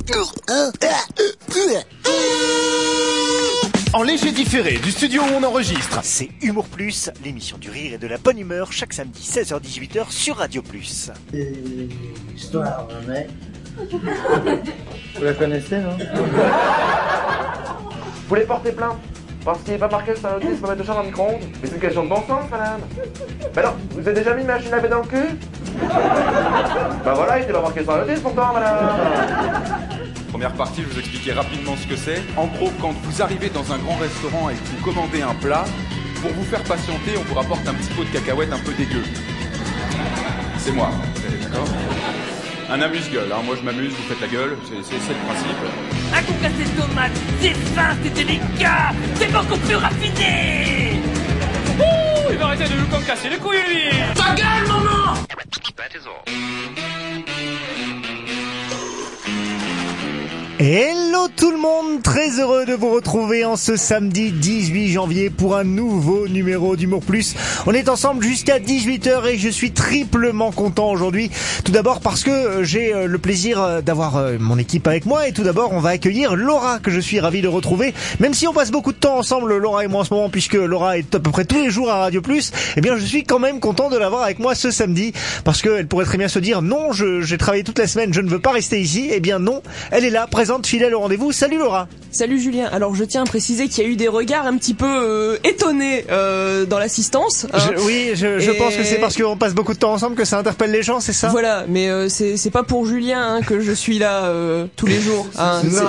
En léger différé du studio où on enregistre. C'est Humour Plus, l'émission du rire et de la bonne humeur, chaque samedi 16h-18h sur Radio Plus. Histoire d'un mec. Vous la connaissez, non? Vous voulez porter plainte parce qu'il n'est pas marqué sur un notice pour mettre le chat dans le micro-ondes? Mais c'est une question de bon sens, madame. Bah alors, vous avez déjà mis une machine à laver dans le cul? Bah voilà, il n'était pas marqué sur un notice pourtant, madame. Première partie, je vous expliquer rapidement ce que c'est. En gros, quand vous arrivez dans un grand restaurant et que vous commandez un plat, pour vous faire patienter, on vous rapporte un petit pot de cacahuètes un peu dégueu. C'est moi, d'accord? Un amuse-gueule, hein. Moi je m'amuse, vous faites la gueule, c'est le principe. Un concassé de tomates, c'est fin, c'est délicat, c'est beaucoup plus raffiné. Ouh, il va arrêter de nous concasser les couilles, lui. Ta gueule, maman. That is all. Hello tout le monde, très heureux de vous retrouver en ce samedi 18 janvier pour un nouveau numéro d'Humour Plus. On est ensemble jusqu'à 18h et je suis triplement content aujourd'hui. Tout d'abord parce que j'ai le plaisir d'avoir mon équipe avec moi et tout d'abord on va accueillir Laura que je suis ravi de retrouver. Même si on passe beaucoup de temps ensemble Laura et moi en ce moment puisque Laura est à peu près tous les jours à Radio Plus, eh bien je suis quand même content de l'avoir avec moi ce samedi parce qu'elle pourrait très bien se dire non, j'ai travaillé toute la semaine, je ne veux pas rester ici. Eh bien non, elle est là, présente, fidèle au rendez-vous. Salut Laura. Salut Julien. Alors je tiens à préciser qu'il y a eu des regards un petit peu étonnés dans l'assistance. Je pense que c'est parce qu'on passe beaucoup de temps ensemble que ça interpelle les gens, c'est ça? Voilà, mais c'est pas pour Julien que je suis là tous les jours. Non,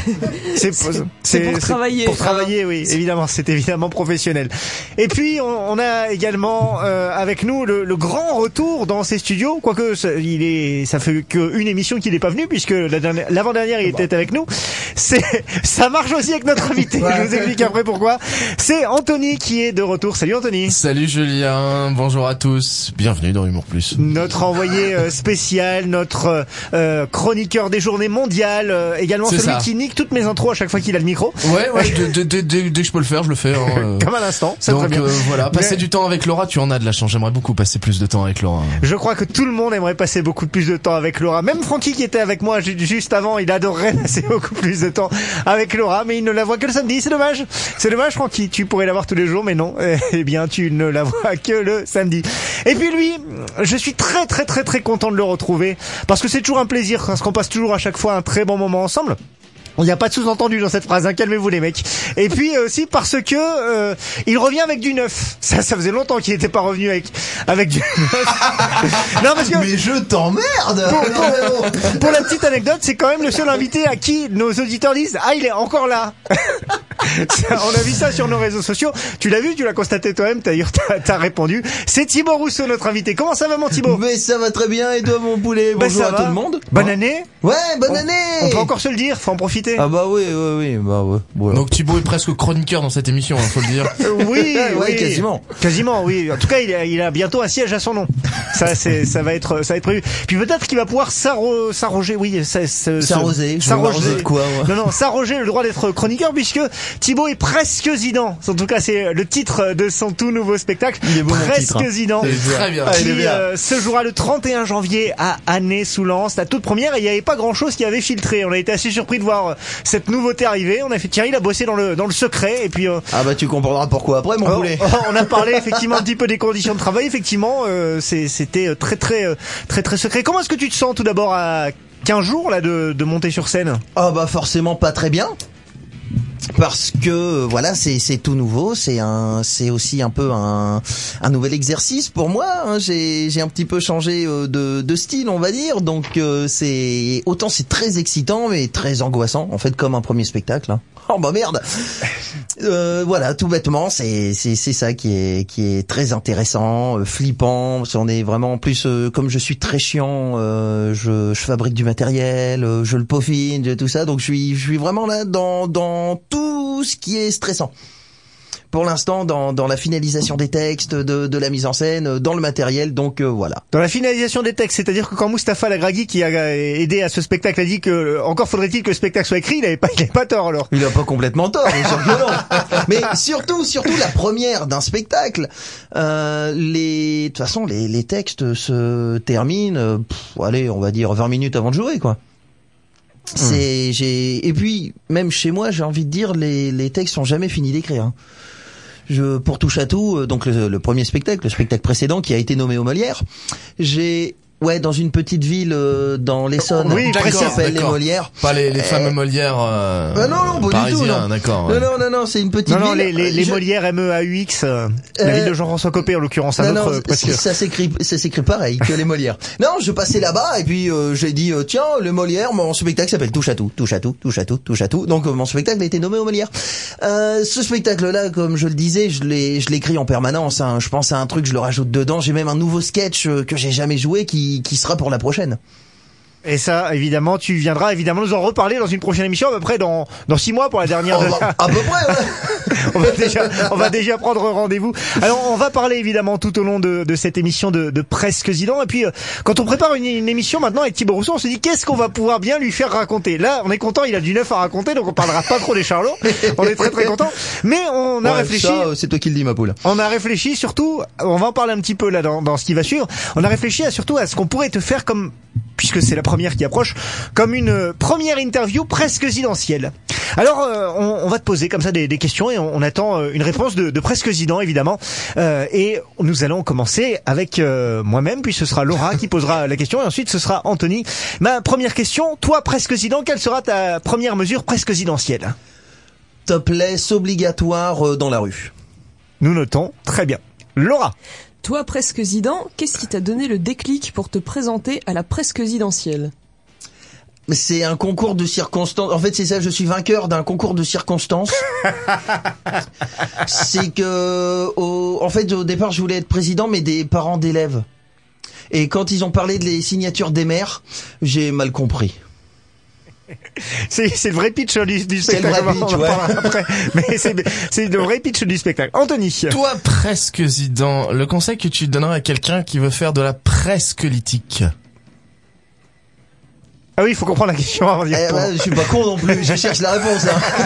c'est pour travailler. Pour travailler, oui, évidemment, c'est évidemment professionnel. Et puis on a également avec nous le grand retour dans ces studios, quoique ça fait qu'une émission qu'il n'est pas venu puisque l'avant-dernière il était avec nous. Ça marche aussi avec notre invité. Je vous explique après pourquoi. C'est Anthony qui est de retour. Salut Anthony. Salut Julien. Bonjour à tous. Bienvenue dans Humour Plus. Notre envoyé spécial, notre chroniqueur des journées mondiales, également c'est celui ça. qui nique toutes mes intros à chaque fois qu'il a le micro. Ouais. Dès que je peux le faire, je le fais. Comme à l'instant. C'est donc très bien. voilà, passer du temps avec Laura, tu en as de la chance. J'aimerais beaucoup passer plus de temps avec Laura. Je crois que tout le monde aimerait passer beaucoup plus de temps avec Laura. Même Francky qui était avec moi juste avant, il adorerait passer beaucoup plus de temps avec Laura, mais il ne la voit que le samedi. C'est dommage. C'est dommage, Francky. Tu pourrais la voir tous les jours, mais non. Eh bien, tu ne la vois que le samedi. Et puis lui, je suis très très très très content de le retrouver parce que c'est toujours un plaisir parce qu'on passe toujours à chaque fois un très bon moment ensemble. Il n'y a pas de sous-entendu dans cette phrase, hein. Calmez-vous les mecs. Et puis aussi parce que il revient avec du neuf. Ça faisait longtemps qu'il n'était pas revenu avec du neuf. Non parce que mais je t'emmerde. Pour la petite anecdote, c'est quand même le seul invité à qui nos auditeurs disent ah il est encore là. On a vu ça sur nos réseaux sociaux. Tu l'as vu, tu l'as constaté toi-même. D'ailleurs, t'as répondu. C'est Thibaut Rousseau, notre invité. Comment ça va, mon Thibaut? Mais ça va très bien. Et toi, mon poulet? Bonjour à tout le monde. Bonne année. Ouais, bonne année. On peut encore se le dire. Faut en profiter. Ah bah oui, bah ouais. Voilà. Donc Thibaut est presque chroniqueur dans cette émission, hein, faut le dire. Oui, ouais, quasiment. Quasiment, oui. En tout cas, il a bientôt un siège à son nom. Ça va être prévu. Puis peut-être qu'il va pouvoir s'arroger, oui, s'arroser de quoi, moi. Non, s'arroger le droit d'être chroniqueur puisque Thibaut est presque Zidane. En tout cas, c'est le titre de son tout nouveau spectacle. Il est beau, presque titre, hein. Zidane. Très bien. Qui se jouera le 31 janvier à Annay-sous-Lens, la toute première, et il n'y avait pas grand chose qui avait filtré. On a été assez surpris de voir cette nouveauté arriver. On a fait, tiens, il a bossé dans le secret, et puis, ah bah, tu comprendras pourquoi après, mon poulet. On a parlé, effectivement, un petit peu des conditions de travail. Effectivement, c'était très, très, très, très secret. Comment est-ce que tu te sens tout d'abord à 15 jours, là, de monter sur scène? Ah bah, forcément pas très bien. Parce que voilà, c'est tout nouveau, c'est aussi un peu un nouvel exercice pour moi, hein. J'ai un petit peu changé de style, on va dire. Donc c'est très excitant mais très angoissant en fait, comme un premier spectacle, hein. Oh bah merde. Voilà, tout bêtement, c'est ça qui est très intéressant, flippant. Parce qu'on est vraiment en plus, comme je suis très chiant, je fabrique du matériel, je le peaufine, tout ça. Donc je suis vraiment là dans tout ce qui est stressant. Pour l'instant, dans la finalisation des textes, de la mise en scène, dans le matériel, donc voilà. Dans la finalisation des textes, c'est-à-dire que quand Mustapha Lagragui, qui a aidé à ce spectacle, a dit que encore faudrait-il que le spectacle soit écrit, il avait pas tort alors. Il a pas complètement tort, bien sûr que non. Mais surtout la première d'un spectacle. De toute façon, les textes se terminent, allez, on va dire 20 minutes avant de jouer, quoi. Et puis même chez moi, j'ai envie de dire, les textes sont jamais finis d'écrire. Hein. Pour Touche à tout, donc le premier spectacle, le spectacle précédent qui a été nommé aux Molières, dans une petite ville dans l'Essonne, qui s'appelle les Molières. Pas les fameux Molières non, pas du tout, non. D'accord. Ouais. Non, c'est une petite ville. Les Molières MEAUX, la ville de Jean-François Copé en l'occurrence, presque. Ça s'écrit pareil que les Molières. Non, je passais là-bas et puis j'ai dit tiens, les Molières, mon spectacle s'appelle Touche à tout. Donc mon spectacle a été nommé aux Molières. Ce spectacle-là, comme je le disais, je l'écris en permanence. Hein. Je pense à un truc, je le rajoute dedans. J'ai même un nouveau sketch que j'ai jamais joué qui sera pour la prochaine. Et ça, évidemment, tu viendras nous en reparler dans une prochaine émission, à peu près dans 6 mois pour la dernière. À peu près, ouais. on va déjà prendre rendez-vous. Alors, on va parler évidemment tout au long de cette émission de Presque Zidane. Et puis, quand on prépare une émission maintenant avec Thibaut Rousseau, on se dit qu'est-ce qu'on va pouvoir bien lui faire raconter. Là, on est content, il a du neuf à raconter, donc on parlera pas trop des Charlots. On est très très content. Mais on a réfléchi. Ça, c'est toi qui le dis, ma poule. On a réfléchi surtout, on va en parler un petit peu là dans ce qui va suivre. On a réfléchi surtout à ce qu'on pourrait te faire comme, puisque c'est la première qui approche, comme une première interview presque zidentielle. Alors, on va te poser comme ça des questions et on attend une réponse de Presque Zidane, évidemment. Et nous allons commencer avec moi-même, puis ce sera Laura qui posera la question et ensuite ce sera Anthony. Ma première question, toi Presque Zidane, quelle sera ta première mesure presque zidentielle? Topless obligatoire dans la rue. Nous notons, très bien. Laura. Toi, Presque Zidane, qu'est-ce qui t'a donné le déclic pour te présenter à la Presque Zidentielle? C'est un concours de circonstances. En fait, c'est ça, je suis vainqueur d'un concours de circonstances. C'est que, en fait, au départ, je voulais être président, mais des parents d'élèves. Et quand ils ont parlé des signatures des maires, j'ai mal compris. C'est le vrai pitch du spectacle. C'est le vrai pitch, ouais. Après. Mais c'est le vrai pitch du spectacle. Anthony. Toi, Presque Zidane, le conseil que tu donnerais à quelqu'un qui veut faire de la presque politique? Ah oui, il faut comprendre la question avant d'y répondre. Je suis pas con non plus, je cherche la réponse.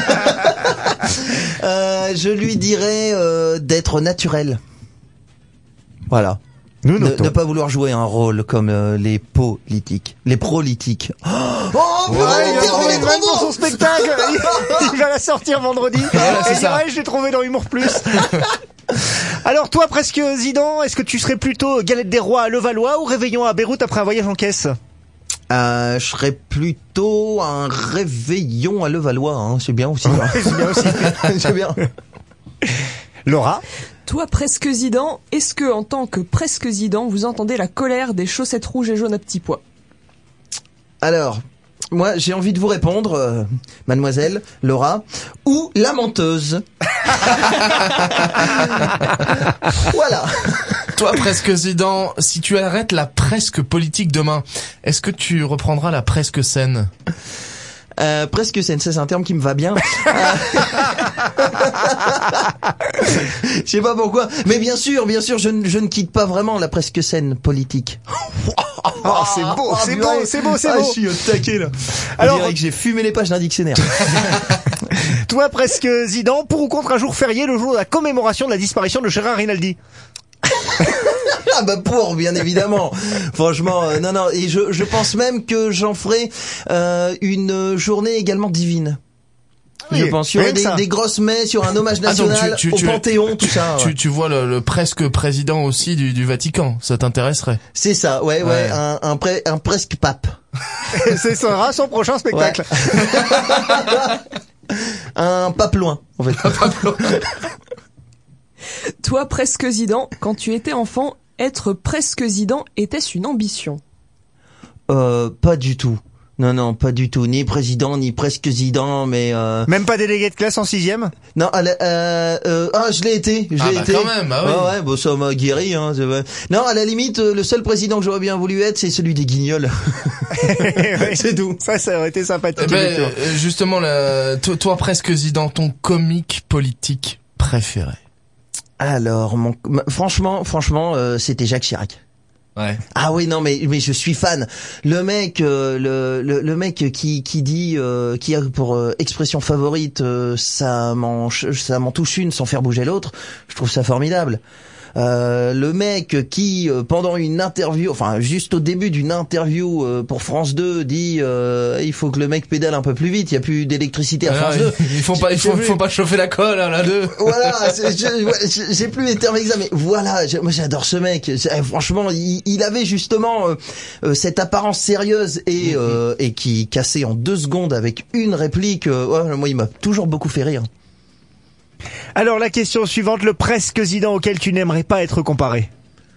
Hein. Je lui dirais d'être naturel. Voilà. Ne pas vouloir jouer un rôle comme les politiques, les prolitiques. Oh, il a trouvé même pour son spectacle. Il va la sortir vendredi. Et il dirait, je l'ai trouvé dans Humour Plus. Alors toi, Presque Zidane, est-ce que tu serais plutôt galette des rois à Levallois ou réveillon à Beyrouth après un voyage en caisse? Je serais plutôt un réveillon à Levallois, hein. C'est bien aussi. Ouais, c'est bien aussi. C'est bien. Laura. Toi, Presque Zidane, est-ce que, en tant que Presque Zidane, vous entendez la colère des chaussettes rouges et jaunes à petits pois? Alors, moi, j'ai envie de vous répondre, mademoiselle Laura, ou la menteuse. Voilà. Toi, Presque Zidane, si tu arrêtes la presque politique demain, est-ce que tu reprendras la presque scène? Presque scène, ça c'est un terme qui me va bien. Je sais pas pourquoi, mais bien sûr, je ne quitte pas vraiment la presque scène politique. Oh, c'est beau. Je suis au taquet là. Alors, on dirait que j'ai fumé les pages d'un dictionnaire. Toi, Presque Zidane, pour ou contre un jour férié, le jour de la commémoration de la disparition de Gérard Rinaldi? Ah bah pour, bien évidemment. Franchement, non. Et je pense même que j'en ferai une journée également divine. Oui, je pense qu'il y aurait des grosses messes, sur un hommage national au Panthéon, tout ça. Tu vois le presque président aussi du Vatican, ça t'intéresserait? C'est ça, ouais. Un presque pape. Ce sera son prochain spectacle. Ouais. Un pape loin, en fait. Un pape loin. Toi, Presque Zidane, quand tu étais enfant, être Presque Zidane, était-ce une ambition? Pas du tout. Non, pas du tout. Ni président, ni Presque Zidane, mais même pas délégué de classe en 6e? Non, je l'ai été. Quand même, ah oui. Ouais, bon, ça m'a guéri, hein. Non, à la limite, le seul président que j'aurais bien voulu être, c'est celui des Guignols. C'est tout. Ça aurait été sympathique. Justement, toi, Presque Zidane, ton comique politique préféré? Alors, franchement, c'était Jacques Chirac. Ouais. Ah oui, non, mais je suis fan. Le mec, le mec qui dit, qui a pour expression favorite, ça m'en touche une sans faire bouger l'autre. Je trouve ça formidable. Le mec qui pendant une interview, enfin juste au début d'une interview pour France 2 dit il faut que le mec pédale un peu plus vite, il y a plus d'électricité à France 2. Il faut pas chauffer la colle à la 2. Voilà, j'ai plus les termes exacts, mais voilà, moi j'adore ce mec. Franchement, il avait justement cette apparence sérieuse et qui cassait en 2 secondes avec une réplique. Moi, il m'a toujours beaucoup fait rire. Alors la question suivante, le presque Zidane auquel tu n'aimerais pas être comparé.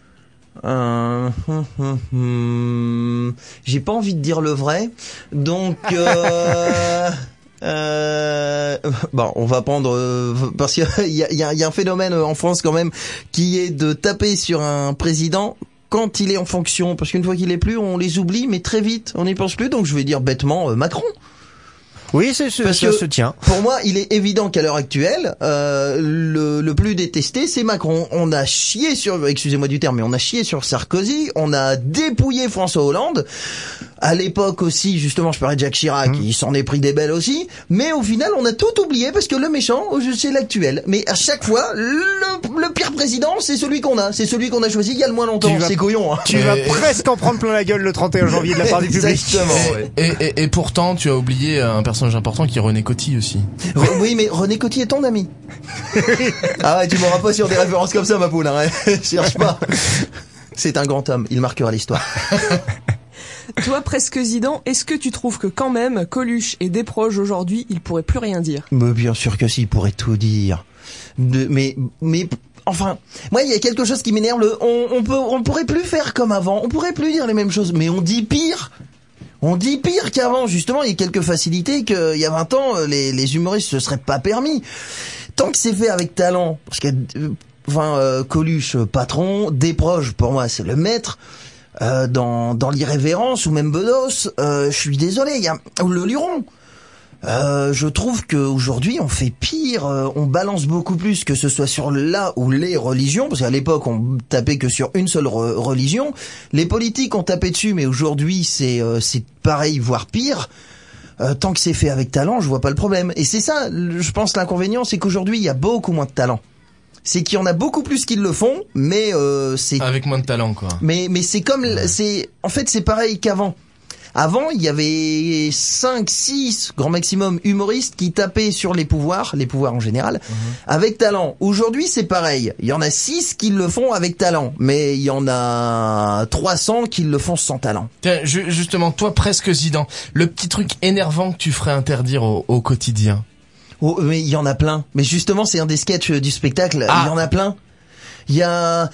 J'ai pas envie de dire le vrai, donc bon, on va prendre parce qu'il y a un phénomène en France quand même qui est de taper sur un président quand il est en fonction, parce qu'une fois qu'il est plus, on les oublie, mais très vite, on n'y pense plus. Donc je vais dire bêtement Macron. Oui, ça se tient. Pour moi, il est évident qu'à l'heure actuelle, le plus détesté, c'est Macron. On a chié sur, excusez-moi du terme, mais on a chié sur Sarkozy, on a dépouillé François Hollande. À l'époque aussi, justement, je parlais de Jacques Chirac, il s'en est pris des belles aussi. Mais au final, on a tout oublié parce que le méchant, c'est l'actuel. Mais à chaque fois, le pire président, c'est celui qu'on a. C'est celui qu'on a choisi il y a le moins longtemps. C'est couillon, hein. Tu vas presque en prendre plein la gueule le 31 janvier de la part du public. Exactement. Et pourtant, tu as oublié un personnage important qui est René Coty aussi. Oui, mais René Coty est ton ami. Ah ouais, tu m'auras pas sur des références comme ça, ma poule, hein. Cherche pas. C'est un grand homme, il marquera l'histoire. Toi, presque Zidane, est-ce que tu trouves que quand même, Coluche et Desproges aujourd'hui, ils pourraient plus rien dire? Mais bien sûr que si, il pourrait tout dire. Mais enfin, moi il y a quelque chose qui m'énerve. On pourrait plus faire comme avant. On pourrait plus dire les mêmes choses, mais on dit pire. On dit pire qu'avant. Justement, il y a quelques facilités qu'il y a 20 ans, les humoristes se seraient pas permis. Tant que c'est fait avec talent, parce que Coluche patron, Desproges pour moi c'est le maître. Dans l'irrévérence ou même Bedos, je suis désolé, il y a le Luron. Je trouve qu'aujourd'hui on fait pire, on balance beaucoup plus, que ce soit sur la ou les religions, parce qu'à l'époque on tapait que sur une seule religion. Les politiques ont tapé dessus, mais aujourd'hui c'est pareil, voire pire. Tant que c'est fait avec talent, je vois pas le problème. Et c'est ça, je pense, l'inconvénient, c'est qu'aujourd'hui il y a beaucoup moins de talent. C'est qu'il y en a beaucoup plus qui le font, mais c'est avec moins de talent, quoi. Mais c'est comme en fait c'est pareil qu'avant. Avant, il y avait 5, 6 grand maximum humoristes qui tapaient sur les pouvoirs en général, avec talent. Aujourd'hui, c'est pareil. Il y en a 6 qui le font avec talent, mais il y en a 300 qui le font sans talent. Tiens, justement, toi, presque Zidane, le petit truc énervant que tu ferais interdire au quotidien. Oh, mais il y en a plein. Mais justement, c'est un des sketchs du spectacle. Il y en a plein. Il y a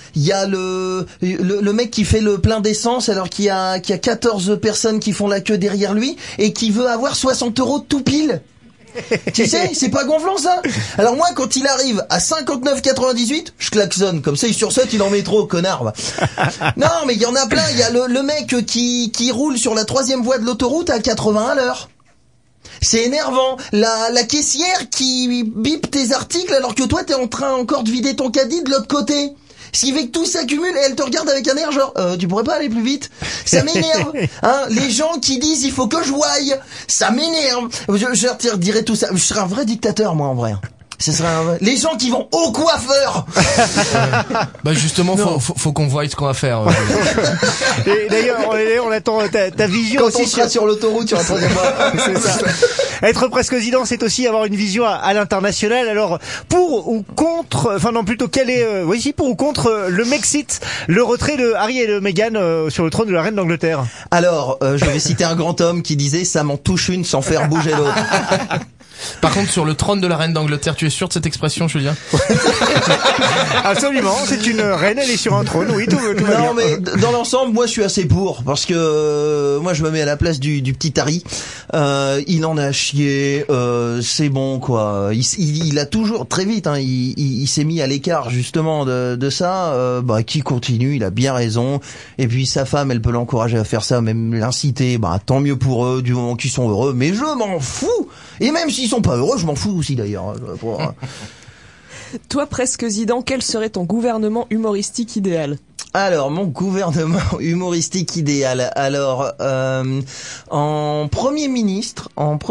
le mec qui fait le plein d'essence alors qu'il y a 14 personnes qui font la queue derrière lui et qui veut avoir 60 € tout pile. Tu sais, c'est pas gonflant ça. Alors moi, quand il arrive à 59,98, je klaxonne. Comme ça, il sursaute, il en met trop, connard. Non, mais il y en a plein. Il y a le mec qui roule sur la 3e voie de l'autoroute à 80 à l'heure. C'est énervant. La caissière qui bip tes articles alors que toi t'es en train encore de vider ton caddie de l'autre côté. Ce qui fait que tout s'accumule et elle te regarde avec un air genre tu pourrais pas aller plus vite. Ça m'énerve. Hein, les gens qui disent il faut que je voie, ça m'énerve. Je redirai tout ça. Je serais un vrai dictateur moi en vrai. Ce serait les gens qui vont au coiffeur. Bah justement, faut qu'on voie ce qu'on va faire. Et d'ailleurs, on attend ta vision quand aussi. On sera sur l'autoroute sur la 3e voie. C'est ça. Être presque Zidane, c'est aussi avoir une vision à l'international. Alors, pour ou contre, enfin non, plutôt quel est, pour ou contre le Mexit, le retrait de Harry et de Meghan sur le trône de la reine d'Angleterre. Alors, je vais citer un grand homme qui disait ça m'en touche une sans faire bouger l'autre. Par contre, sur le trône de la reine d'Angleterre, tu es sûr de cette expression, Julien? Absolument, c'est une reine, elle est sur un trône, oui, tout va bien. Non, mais dans l'ensemble, moi je suis assez pour, parce que moi je me mets à la place du petit Harry. Il en a chié, c'est bon quoi. Il a toujours très vite, hein, il s'est mis à l'écart justement de ça. Qui continue, il a bien raison. Et puis sa femme, elle peut l'encourager à faire ça, même l'inciter. Tant mieux pour eux, du moment qu'ils sont heureux. Mais je m'en fous. Et même s'ils sont pas heureux, je m'en fous aussi d'ailleurs. Toi, presque Zidane, quel serait ton gouvernement humoristique idéal? Alors, mon gouvernement humoristique idéal. Alors, en Premier ministre,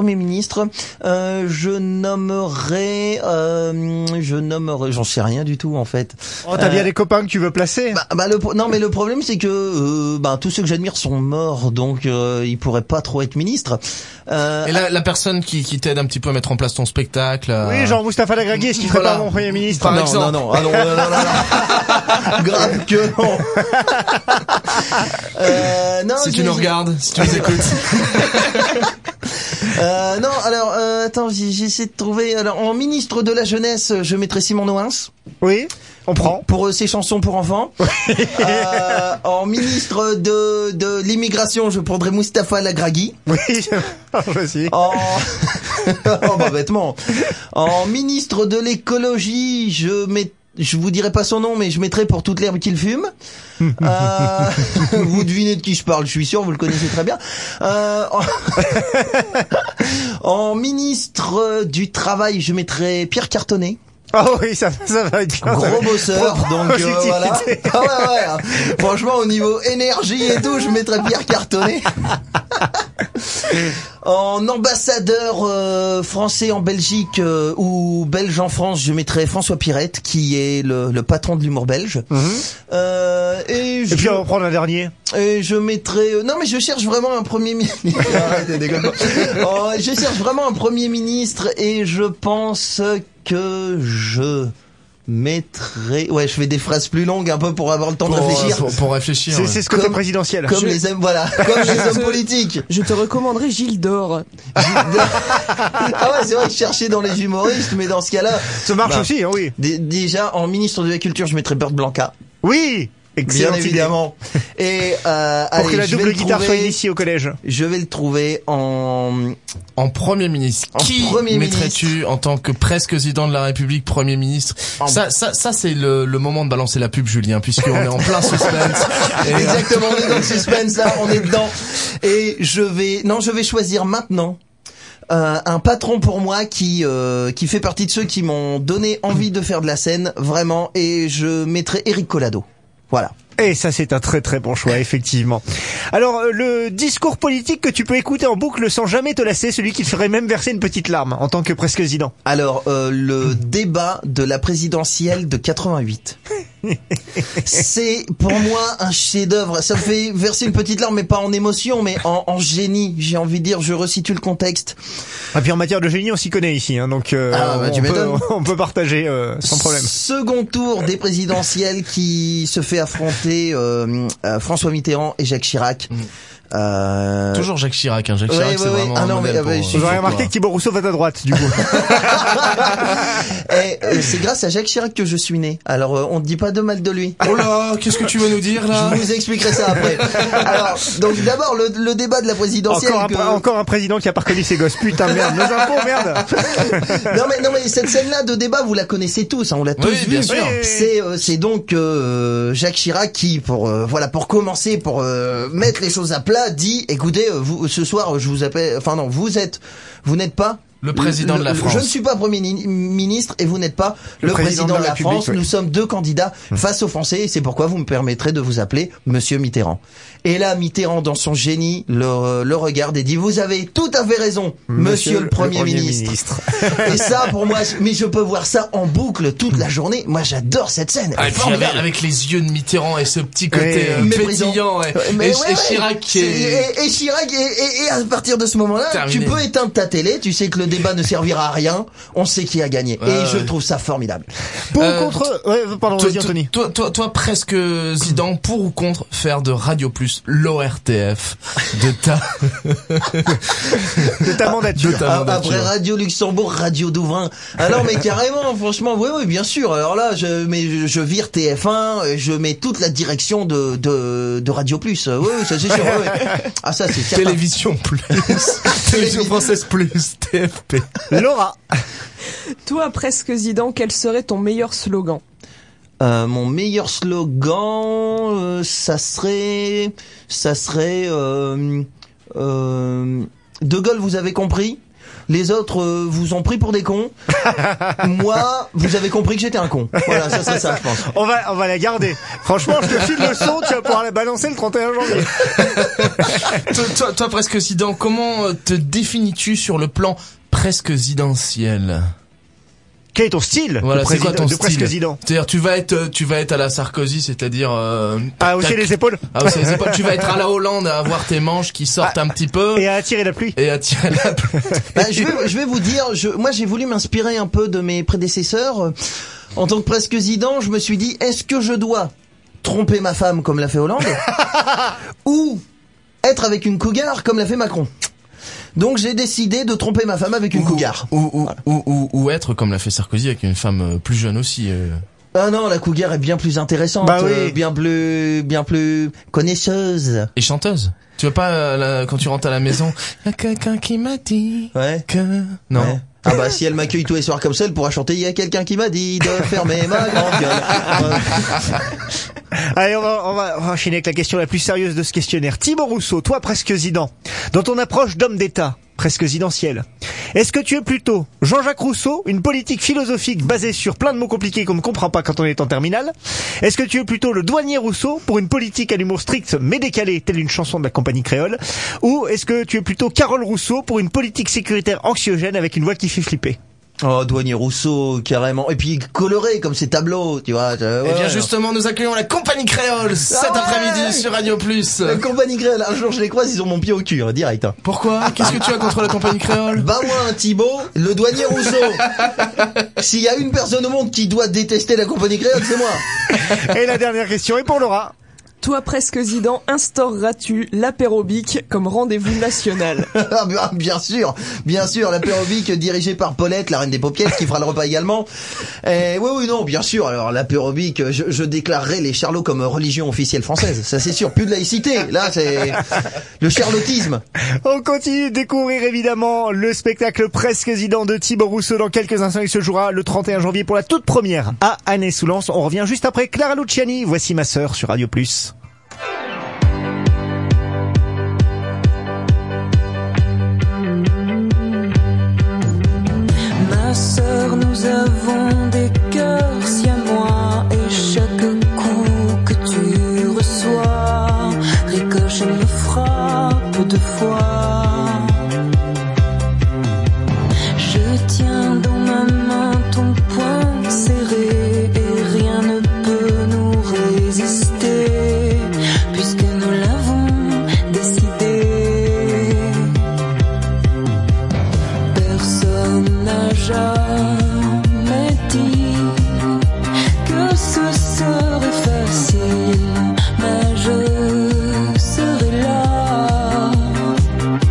je nommerais, j'en sais rien du tout en fait. Oh, t'as bien des copains que tu veux placer? Non, mais le problème c'est que tous ceux que j'admire sont morts, donc ils pourraient pas trop être ministres. Et la personne qui t'aide un petit peu à mettre en place ton spectacle. Oui, genre Moustapha Lagragui, est-ce qu'il ferait pas mon Premier ministre? Par exemple. Non. Grave que non. Non. Si tu nous regardes, si tu nous écoutes. Non, alors attends, j'essaie de trouver. Alors en ministre de la jeunesse, je mettrais Simon Noins. Oui. On prend. Pour ses chansons pour enfants. En ministre de l'immigration, je prendrais Moustapha Lagragui. Oui, aussi. Bêtement. En ministre de l'écologie, je vous dirai pas son nom, mais je mettrai pour toute l'herbe qu'il fume. Vous devinez de qui je parle, je suis sûr, vous le connaissez très bien. En ministre du travail, je mettrai Pierre Cartonnet. Ah oui, ça va être bien. Gros bosseur, donc voilà. Ah ouais. Franchement, au niveau énergie et tout, je mettrais Pierre Cartonnet. En ambassadeur français en Belgique ou belge en France, je mettrais François Pirette, qui est le patron de l'humour belge. Et puis on va prendre un dernier. Et je mettrais... non mais je cherche vraiment un Premier ministre. Arrêtez, déconne. Je cherche vraiment un Premier ministre et je pense que je mettrais... Ouais, je fais des phrases plus longues un peu pour avoir le temps de réfléchir. Pour réfléchir. C'est ce côté présidentiel. Comme les hommes, voilà, comme les hommes politiques. Je te recommanderais Gilles d'Or. Ah ouais, c'est vrai que je cherchais dans les humoristes, mais dans ce cas-là... Ça marche aussi, hein, oui. Déjà, en ministre de la Culture, je mettrais Bert Blanca. Oui. Excellent. Bien évidemment. Et pour que la double guitare soit initiée au collège. Je vais le trouver en Premier ministre. Qui mettrais-tu en tant que presque président de la République, Premier ministre? Ça c'est le moment de balancer la pub, Julien, puisqu'on est en plein suspense. Exactement, on est dans le suspense là, on est dedans. Et je vais choisir maintenant un patron pour moi qui fait partie de ceux qui m'ont donné envie de faire de la scène, vraiment, et je mettrai Éric Collado. Voilà. Et ça, c'est un très très bon choix, effectivement. Alors, le discours politique que tu peux écouter en boucle sans jamais te lasser, celui qui te ferait même verser une petite larme en tant que presque président. Alors, le débat de la présidentielle de 88. C'est pour moi un chef-d'œuvre. Ça me fait verser une petite larme, mais pas en émotion, mais en génie. J'ai envie de dire, je resitue le contexte. Et puis en matière de génie, on s'y connaît ici, hein, donc on peut partager sans problème. Second tour des présidentielles qui se fait affronter François Mitterrand et Jacques Chirac. Toujours Jacques Chirac, hein. Jacques Chirac, c'est vraiment un modèle pour... Vous aurez remarqué que Thibaut Rousseau va à droite, du coup. C'est grâce à Jacques Chirac que je suis né. Alors, on ne dit pas de mal de lui. Oh là, qu'est-ce que tu veux nous dire, là? Je vous expliquerai ça après. Alors, donc d'abord, le débat de la présidentielle... Encore un président qui a pas reconnu ses gosses. Putain, merde, nos impôts, merde. Non mais cette scène-là de débat, vous la connaissez tous, hein, on l'a tous vu. Bien sûr. C'est donc Jacques Chirac qui, pour commencer, pour mettre les choses à plat, dit, écoutez, vous, ce soir, je vous appelle, enfin non, vous n'êtes pas le président de la France. Je ne suis pas Premier ministre et vous n'êtes pas le président de la France. Oui. Nous sommes deux candidats face aux Français et c'est pourquoi vous me permettrez de vous appeler Monsieur Mitterrand. Et là, Mitterrand, dans son génie, le regarde et dit, vous avez tout à fait raison, Monsieur le Premier ministre. Et ça, pour moi, mais je peux voir ça en boucle toute la journée. Moi, j'adore cette scène. Et puis avec les yeux de Mitterrand et ce petit côté pétillant et Chirac qui est... Et Chirac, et à partir de ce moment-là, tu peux éteindre ta télé, tu sais que le débat ne servira à rien, on sait qui a gagné. Et je trouve ça formidable. Pour ou contre... pardon, vas-y Anthony. Toi, presque Zidane, pour ou contre faire de Radio Plus l'ORTF de ta mandature. Après Radio Luxembourg, Radio Douvrin. Alors mais carrément, franchement, oui, bien sûr. Alors là, je vire TF1, je mets toute la direction de Radio Plus. Oui, ça c'est sûr. Ouais. Ah ça c'est certain. Télévision Plus, Télévision Française Plus, TFP. Laura. Toi, presque Zidane, quel serait ton meilleur slogan? Mon meilleur slogan, ça serait De Gaulle, vous avez compris. Les autres vous ont pris pour des cons. Moi, vous avez compris que j'étais un con. Voilà, ça serait ça, je pense. On va la garder. Franchement, je te file le son, tu vas pouvoir la balancer le 31 janvier. Toi, presque Zidane, comment te définis-tu sur le plan presque zidentiel? Quel est ton style? Voilà, c'est quoi ton style? Presque Zidane. C'est-à-dire, tu vas être à la Sarkozy, c'est-à-dire, à hausser les épaules. À hausser les épaules. Tu vas être à la Hollande, à avoir tes manches qui sortent un petit peu. Et à attirer la pluie. Bah, je vais vous dire, moi, j'ai voulu m'inspirer un peu de mes prédécesseurs. En tant que presque Zidane, je me suis dit, est-ce que je dois tromper ma femme comme l'a fait Hollande? Ou être avec une cougar comme l'a fait Macron? Donc j'ai décidé de tromper ma femme avec une cougar. Ou être comme l'a fait Sarkozy avec une femme plus jeune aussi. Ah non, la cougar est bien plus intéressante, bien plus connaisseuse. Et chanteuse. Tu veux pas quand tu rentres à la maison, y a quelqu'un qui m'a dit que non. Ouais. Ah bah si elle m'accueille tous les soirs comme ça, elle pourra chanter. Il y a quelqu'un qui m'a dit de fermer ma grande gueule. Allez, on va enchaîner avec la question la plus sérieuse de ce questionnaire. Thibaut Rousseau, toi presque Zidane, dans ton approche d'homme d'État, presque zidentiel, est-ce que tu es plutôt Jean-Jacques Rousseau, une politique philosophique basée sur plein de mots compliqués qu'on ne comprend pas quand on est en terminale? Est-ce que tu es plutôt le douanier Rousseau, pour une politique à l'humour strict mais décalé, telle une chanson de la compagnie créole? Ou est-ce que tu es plutôt Carole Rousseau, pour une politique sécuritaire anxiogène avec une voix qui fait flipper? Oh, douanier Rousseau, carrément. Et puis coloré comme ces tableaux, tu vois. Eh bien justement, nous accueillons la compagnie créole cet après-midi sur Radio Plus. La compagnie créole, un jour je les croise, ils ont mon pied au cul, direct. Pourquoi? Qu'est-ce que tu as contre la compagnie créole? Bah moi, Thibaut, le douanier Rousseau. S'il y a une personne au monde qui doit détester la compagnie créole, c'est moi. Et la dernière question est pour Laura. Toi, presque Zidane, instaureras-tu l'apérobic comme rendez-vous national? Bien sûr, l'apérobic dirigé par Paulette, la reine des paupiètes, qui fera le repas également. Oui, non, bien sûr. Alors l'apérobic, je déclarerai les charlots comme religion officielle française. Ça c'est sûr, plus de laïcité. Là, c'est le charlotisme. On continue de découvrir évidemment le spectacle Presque Zidane de Thibaut Rousseau dans quelques instants. Il se jouera le 31 janvier pour la toute première à Annay-sous-Lens. On revient juste après Clara Luciani. Voici ma sœur sur Radio Plus. Ma sœur, nous avons des cœurs siamois et chaque coup que tu reçois ricochet me frappe de fois. Je tiens dans ma main ton poing serré et rien ne peut nous résister puisque nous l'avons décidé. Personne n'a jamais dit que ce serait facile, mais je serai là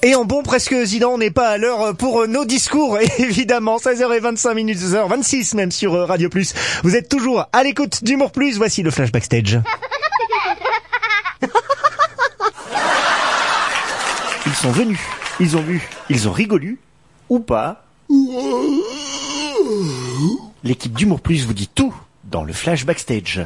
Et en bon presque Zidane, on n'est pas à l'heure pour nos discours, évidemment. 16h25, 16h26 même sur Radio Plus. Vous êtes toujours à l'écoute d'Humour Plus. Voici le Flash Backstage. Ils sont venus, ils ont vu, ils ont rigolé, ou pas. L'équipe d'Humour Plus vous dit tout dans le Flash Backstage.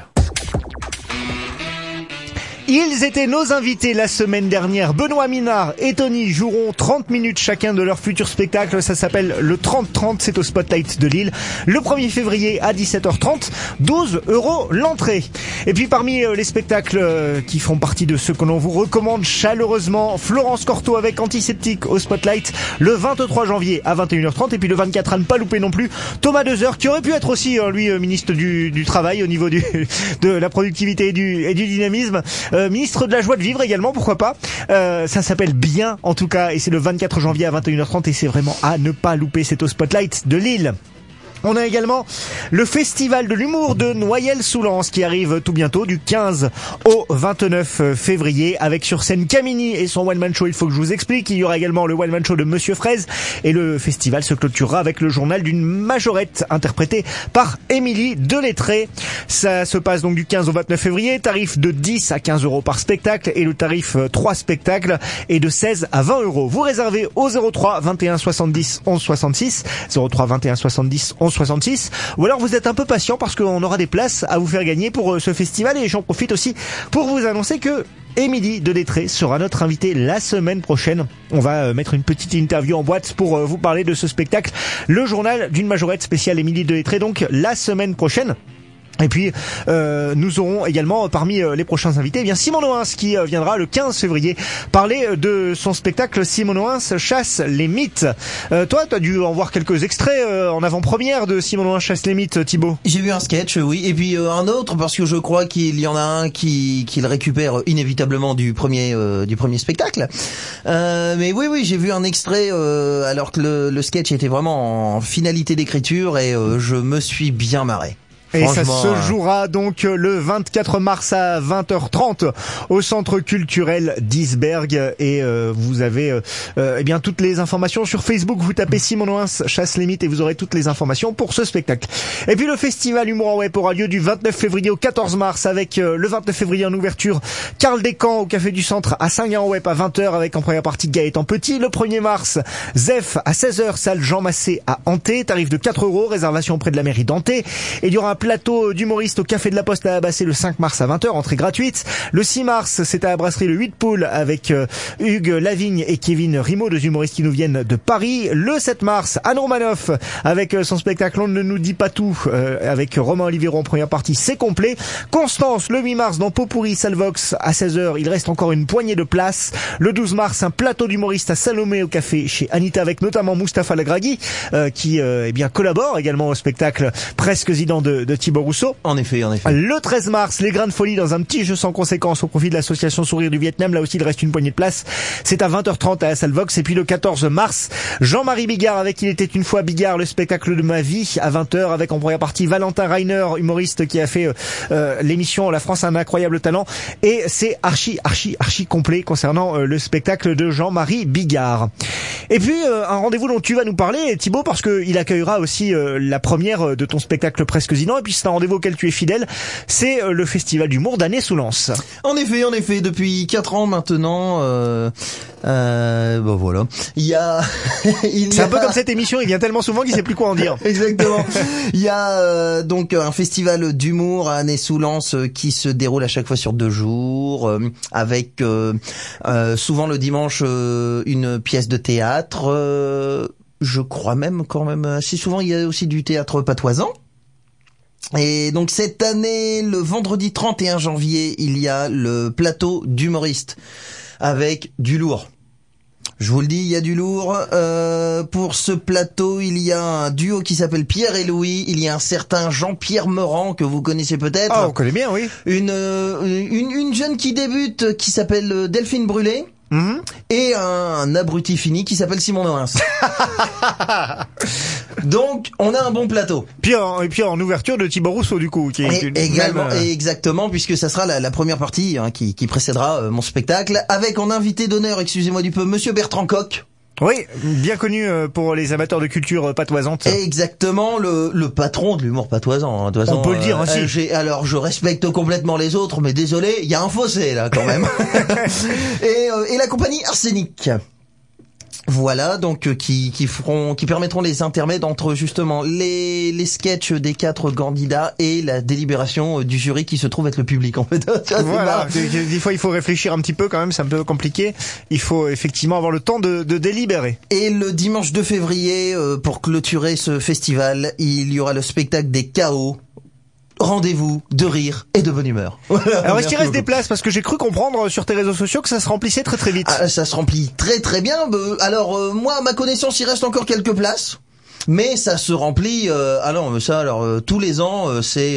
Ils étaient nos invités la semaine dernière. Benoît Minard et Tony joueront 30 minutes chacun de leur futur spectacle. Ça s'appelle le 30-30, c'est au Spotlight de Lille. Le 1er février à 17h30, 12 € l'entrée. Et puis parmi les spectacles qui font partie de ceux que l'on vous recommande chaleureusement, Florence Cortot avec Antiseptique au Spotlight le 23 janvier à 21h30. Et puis le 24 à ne pas louper non plus, Thomas Dezer, qui aurait pu être aussi, lui, ministre du Travail au niveau de la productivité et du dynamisme. Ministre de la joie de vivre également, pourquoi pas. Ça s'appelle Bien en tout cas, et c'est le 24 janvier à 21h30 et c'est vraiment à ne pas louper, c'est au Spotlight de Lille. On a également le Festival de l'humour de Noyelles-sous-Lens qui arrive tout bientôt du 15 au 29 février avec sur scène Camini et son one-man show. Il faut que je vous explique. Il y aura également le one-man show de Monsieur Fraise et le festival se clôturera avec le journal d'une majorette interprété par Émilie Delettré. Ça se passe donc du 15 au 29 février. Tarif de 10 à 15 € par spectacle et le tarif 3 spectacles est de 16 à 20 €. Vous réservez au 03 21 70 11 66, 03 21 70 11 66, ou alors vous êtes un peu patient parce qu'on aura des places à vous faire gagner pour ce festival. Et j'en profite aussi pour vous annoncer que Émilie Delettré sera notre invitée la semaine prochaine. On va mettre une petite interview en boîte pour vous parler de ce spectacle, le journal d'une majorette spéciale Émilie Delettré, donc la semaine prochaine. Et puis nous aurons également parmi les prochains invités bien Simon Noins qui viendra le 15 février parler de son spectacle Simon Noins chasse les mythes. Toi, tu as dû en voir quelques extraits en avant-première de Simon Noins chasse les mythes, Thibaut. J'ai vu un sketch, oui, et puis un autre parce que je crois qu'il y en a un qui le récupère inévitablement du premier spectacle. Mais oui, j'ai vu un extrait alors que le sketch était vraiment en finalité d'écriture et je me suis bien marré. Et ça se jouera donc le 24 mars à 20h30 au Centre culturel d'Isberg. Et vous avez eh bien toutes les informations sur Facebook. Vous tapez Simon Noins chasse les mythes et vous aurez toutes les informations pour ce spectacle. Et puis le festival Humour en Web aura lieu du 29 février au 14 mars avec le 29 février en ouverture Karl Descamps au Café du Centre à Saint-Guin-en-Web à 20h avec en première partie Gaëtan Petit. Le 1er mars, Zef à 16h, salle Jean Massé à Hanté, tarif de 4 €, réservation auprès de la mairie d'Hanté. Et il y aura un plateau d'humoristes au Café de la Poste à Abassé le 5 mars à 20h, entrée gratuite. Le 6 mars, c'est à la brasserie le 8 Poule avec Hugues Lavigne et Kevin Rimaud, deux humoristes qui nous viennent de Paris. Le 7 mars, Anne Romanoff avec son spectacle On ne nous dit pas tout avec Romain Olivero en première partie, c'est complet. Constance, le 8 mars dans Potpourri Salvox à 16h, il reste encore une poignée de places. Le 12 mars, un plateau d'humoristes à Salomé au café chez Anita avec notamment Mustapha Lagragui qui eh bien collabore également au spectacle Presque Zidane de Thibaut Rousseau. En effet. Le 13 mars, les grains de folie dans un petit jeu sans conséquence au profit de l'association Sourire du Vietnam. Là aussi, il reste une poignée de place. C'est à 20h30 à la salle Vox. Et puis le 14 mars, Jean-Marie Bigard avec Il était une fois Bigard, le spectacle de ma vie à 20h avec en première partie Valentin Reiner, humoriste qui a fait l'émission La France a un incroyable talent. Et c'est archi complet concernant le spectacle de Jean-Marie Bigard. Et puis un rendez-vous dont tu vas nous parler, Thibaut, parce que il accueillera aussi la première de ton spectacle Presque Zidane. Et puis c'est un rendez-vous auquel tu es fidèle, c'est le Festival d'humour d'Année-sous-Lens. En effet, depuis 4 ans maintenant, bon voilà. C'est un peu comme cette émission, il vient tellement souvent qu'il sait plus quoi en dire. Exactement. Il y a donc un festival d'humour à Année-sous-Lens qui se déroule à chaque fois sur 2 jours, avec souvent le dimanche une pièce de théâtre. Je crois même quand même assez souvent il y a aussi du théâtre patoisant. Et donc cette année, le vendredi 31 janvier, il y a le plateau d'humoristes avec du lourd. Je vous le dis, il y a du lourd. Pour ce plateau, il y a un duo qui s'appelle Pierre et Louis. Il y a un certain Jean-Pierre Meurant que vous connaissez peut-être. Ah, on connaît bien, oui. Une jeune qui débute qui s'appelle Delphine Brûlé. Et un abruti fini qui s'appelle Simon Noins. Donc, on a un bon plateau. Et puis en ouverture de Thibaut Rousseau, du coup. Exactement, puisque ça sera la première partie qui précédera mon spectacle, avec en invité d'honneur, excusez-moi du peu, Monsieur Bertrand Coq. Oui, bien connu pour les amateurs de culture patoisante. Exactement, le patron de l'humour patoisant. De toute façon, on peut le dire ainsi. Alors, je respecte complètement les autres, mais désolé, il y a un fossé là quand même. et la compagnie Arsenic. Voilà, donc qui permettront les intermèdes entre justement les sketchs des 4 candidats et la délibération du jury qui se trouve être le public en fait. Voilà, des fois il faut réfléchir un petit peu quand même, c'est un peu compliqué. Il faut effectivement avoir le temps de délibérer. Et le dimanche 2 février, pour clôturer ce festival, il y aura le spectacle des KO. Rendez-vous de rire et de bonne humeur. Alors est-ce qu'il reste des places? Parce que j'ai cru comprendre sur tes réseaux sociaux que ça se remplissait très très vite. Ah, ça se remplit très très bien. Alors moi, à ma connaissance, il reste encore quelques places. Mais ça se remplit. Tous les ans,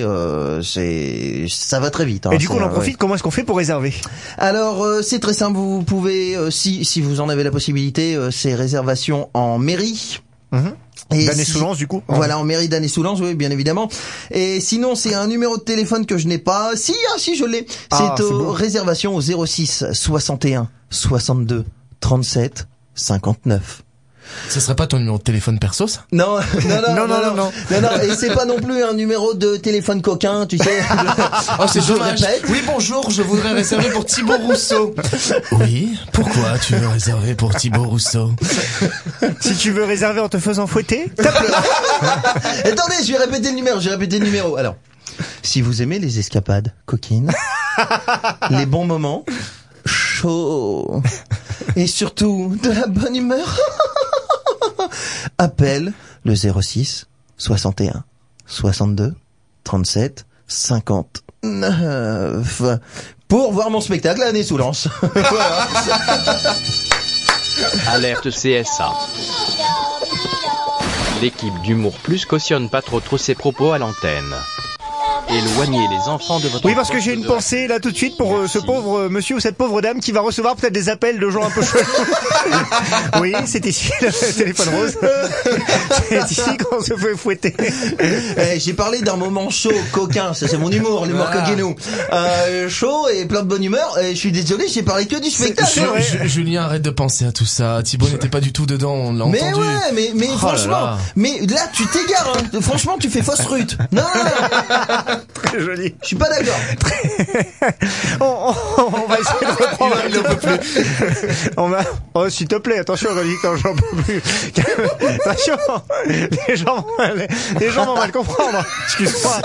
ça va très vite. Hein, et du coup, on en profite. Comment est-ce qu'on fait pour réserver? Alors, c'est très simple. Vous pouvez, si vous en avez la possibilité, c'est réservation en mairie. D'Année-sous-Lens, du coup. Voilà, en mairie d'Année-sous-Lens, oui, bien évidemment. Et sinon, c'est un numéro de téléphone que je n'ai pas. Si, je l'ai. C'est réservation au 06 61 62 37 59. Ce serait pas ton numéro de téléphone perso, ça? Non. Et c'est pas non plus un numéro de téléphone coquin, tu sais. Oh, c'est dommage. Oui, bonjour, je voudrais réserver pour Thibaut Rousseau. Oui, pourquoi tu veux réserver pour Thibaut Rousseau? Si tu veux réserver en te faisant fouetter, tape-le. Attendez, je vais répéter le numéro. Alors, si vous aimez les escapades coquines, les bons moments, chaud, et surtout de la bonne humeur, appelle le 06 61 62 37 59 pour voir mon spectacle à Année-sous-Lens. Voilà. Alerte CSA. L'équipe d'Humour Plus cautionne pas trop ses propos à l'antenne. Éloignez les enfants de votre... Oui, parce que j'ai une pensée là tout de suite pour ce pauvre monsieur ou cette pauvre dame qui va recevoir peut-être des appels de gens un peu chelous. Oui, c'est ici le téléphone rose. C'est ici qu'on se fait fouetter. J'ai parlé d'un moment chaud, coquin, ça c'est mon humour, l'humour coquinou. Chaud et plein de bonne humeur. Je suis désolé, j'ai parlé que du spectacle. Julien, arrête de penser à tout ça. Thibaut n'était pas du tout dedans, on l'a entendu. Mais franchement, mais là tu t'égares. Hein. Franchement, tu fais fausse rute. Non. Très joli. Je suis pas d'accord. On va essayer de reprendre. Il n'en peut plus. Oh, s'il te plaît, attention, quand j'en peux plus. Attention. Les gens vont mal comprendre. Excuse-moi.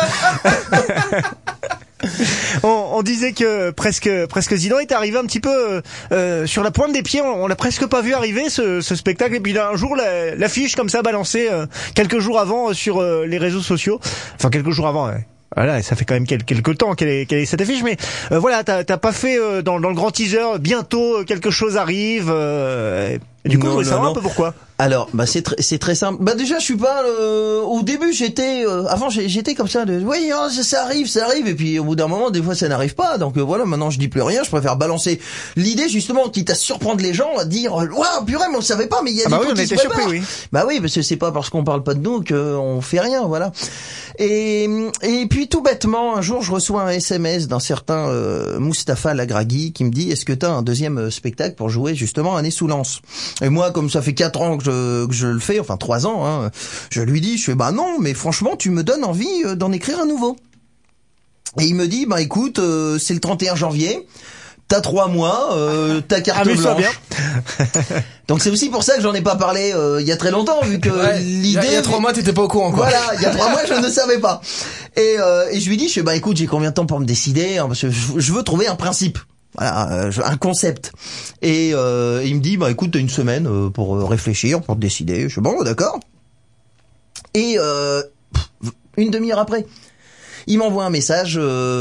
On disait que presque Zidane est arrivé un petit peu sur la pointe des pieds. On l'a presque pas vu arriver ce spectacle. Et puis un jour l'affiche comme ça balancée quelques jours avant sur les réseaux sociaux. Enfin quelques jours avant. Ouais. Voilà, ça fait quand même quelques temps qu'elle est cette affiche, mais voilà, t'as pas fait dans le grand teaser. Bientôt quelque chose arrive. Du coup, je voulais savoir un peu pourquoi. Alors, c'est très simple. Déjà, je suis pas. Au début, j'étais comme ça. Oui, ça arrive. Et puis, au bout d'un moment, des fois, ça n'arrive pas. Donc voilà, maintenant, je dis plus rien. Je préfère balancer l'idée justement, quitte à surprendre les gens, à dire, waouh, purée, mais on savait pas, mais il y a des trucs qui se préparent. Oui. Bah oui, parce que c'est pas parce qu'on parle pas de nous qu'on fait rien, voilà. Et puis tout bêtement, un jour, je reçois un SMS d'un certain Mustapha Lagragui qui me dit, est-ce que t'as un deuxième spectacle pour jouer justement à Année-sous-Lens? Et moi, comme ça fait 4 ans que je le fais, enfin 3 ans, hein, je lui dis, non, mais franchement, tu me donnes envie d'en écrire un nouveau. Et il me dit, écoute, c'est le 31 janvier. T'as 3 mois, ta carte blanche. Bien. Donc c'est aussi pour ça que j'en ai pas parlé il y a très longtemps, vu que l'idée... Il y a 3 mois, t'étais pas au courant, quoi. Voilà, il y a 3 mois, je ne savais pas. Et je lui dis, écoute, j'ai combien de temps pour me décider, hein, parce que je veux trouver un principe. Voilà, un concept. Et il me dit, écoute, t'as une semaine pour réfléchir, pour te décider. Je suis bon, d'accord. Et une demi-heure après, il m'envoie un message...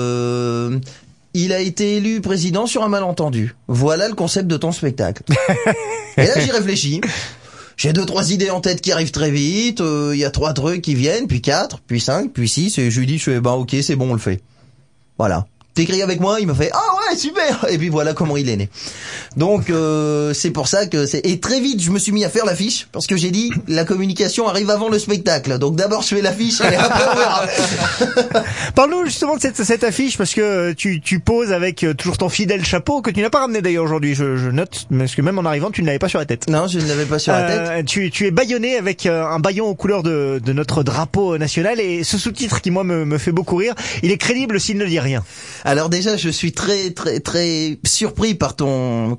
il a été élu président sur un malentendu. Voilà le concept de ton spectacle. Et là, j'y réfléchis. J'ai 2-3 idées en tête qui arrivent très vite. Il y a 3 trucs qui viennent, puis 4, puis 5, puis 6. Et je lui dis, ok, c'est bon, on le fait. Voilà. t'écris avec moi? Il me fait, ah ouais, super! Et puis voilà comment il est né. Donc, c'est pour ça que et très vite, je me suis mis à faire l'affiche, parce que j'ai dit, la communication arrive avant le spectacle. Donc d'abord, je fais l'affiche, et après, on verra. Parle-nous justement de cette affiche, parce que tu poses avec toujours ton fidèle chapeau, que tu n'as pas ramené d'ailleurs aujourd'hui, je note, parce que même en arrivant, tu ne l'avais pas sur la tête. Non, je ne l'avais pas sur la tête. Tu es bâillonné avec un bâillon aux couleurs de notre drapeau national, et ce sous-titre qui, moi, me fait beaucoup rire, il est crédible s'il ne dit rien. Alors déjà, je suis très surpris par ton,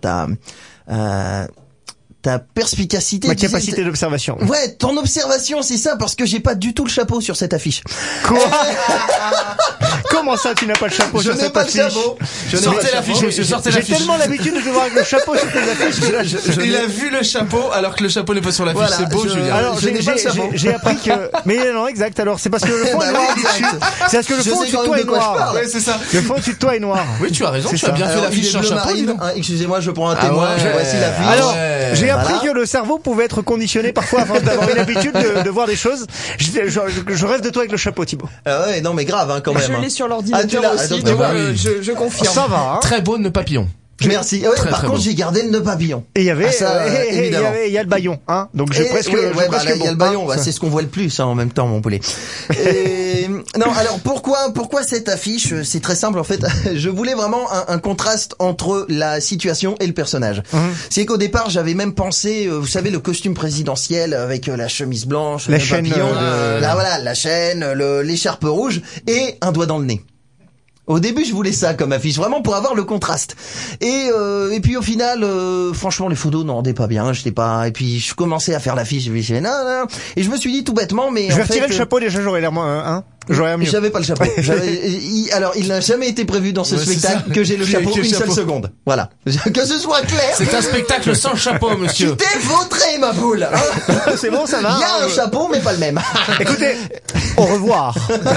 ta perspicacité. Ma capacité d'observation. Ouais, ton observation, c'est ça, parce que j'ai pas du tout le chapeau sur cette affiche. Quoi? Comment ça, tu n'as pas le chapeau sur cette affiche? Sortez l'affiche, monsieur, sortez l'affiche. J'ai tellement l'habitude de te voir avec le chapeau sur tes affiches. Il a vu le chapeau, alors que le chapeau n'est pas sur l'affiche. Voilà, c'est beau, Julien. Alors, j'ai appris que, mais non, exact, alors, c'est parce que le fond est noir dessus. C'est parce que le fond au-dessus de toi est noir. Ouais, c'est ça. Le fond au-dessus de toi est noir. Oui, tu as raison, tu as bien fait l'affiche sur chapeau. Excusez-moi, je prends un témoin, voici l'affiche. Alors, j'ai appris que le cerveau pouvait être conditionné parfois avant d'avoir une habitude de voir des choses. Je rêve de toi avec le chapeau, Thibaut. Ah ouais, non mais grave quand même. Je l'ai sur l'ordinateur aussi, donc je confirme. Ça va, hein. Très beau nœud papillon. Merci. Ouais, par contre, j'ai gardé le nœud papillon. Et il y avait, il y a le bâillon, hein. Donc il y a le bâillon, c'est ce qu'on voit le plus, hein, en même temps, mon poulet. Non, alors pourquoi cette affiche? C'est très simple, en fait. Je voulais vraiment un contraste entre la situation et le personnage. C'est qu'au départ, j'avais même pensé, vous savez, le costume présidentiel avec la chemise blanche, la le chaîne, papillon, la chaîne, l'écharpe rouge et un doigt dans le nez. Au début, je voulais ça comme affiche, vraiment pour avoir le contraste. Et puis au final, franchement, les photos n'en rendaient pas bien. J'étais pas. Et puis je commençais à faire l'affiche. Je me suis dit, non. Et je me suis dit tout bêtement, mais je vais retirer le chapeau déjà. J'aurais l'air moins, hein. J'aurais mieux. J'avais pas le chapeau. Alors, il n'a jamais été prévu dans ce spectacle que j'ai le chapeau une seule seconde. Voilà. Que ce soit clair. C'est un spectacle sans chapeau, monsieur. Tu t'es vautré, ma poule. Hein. C'est bon, ça va. Il y a un chapeau, mais pas le même. Écoutez, au revoir.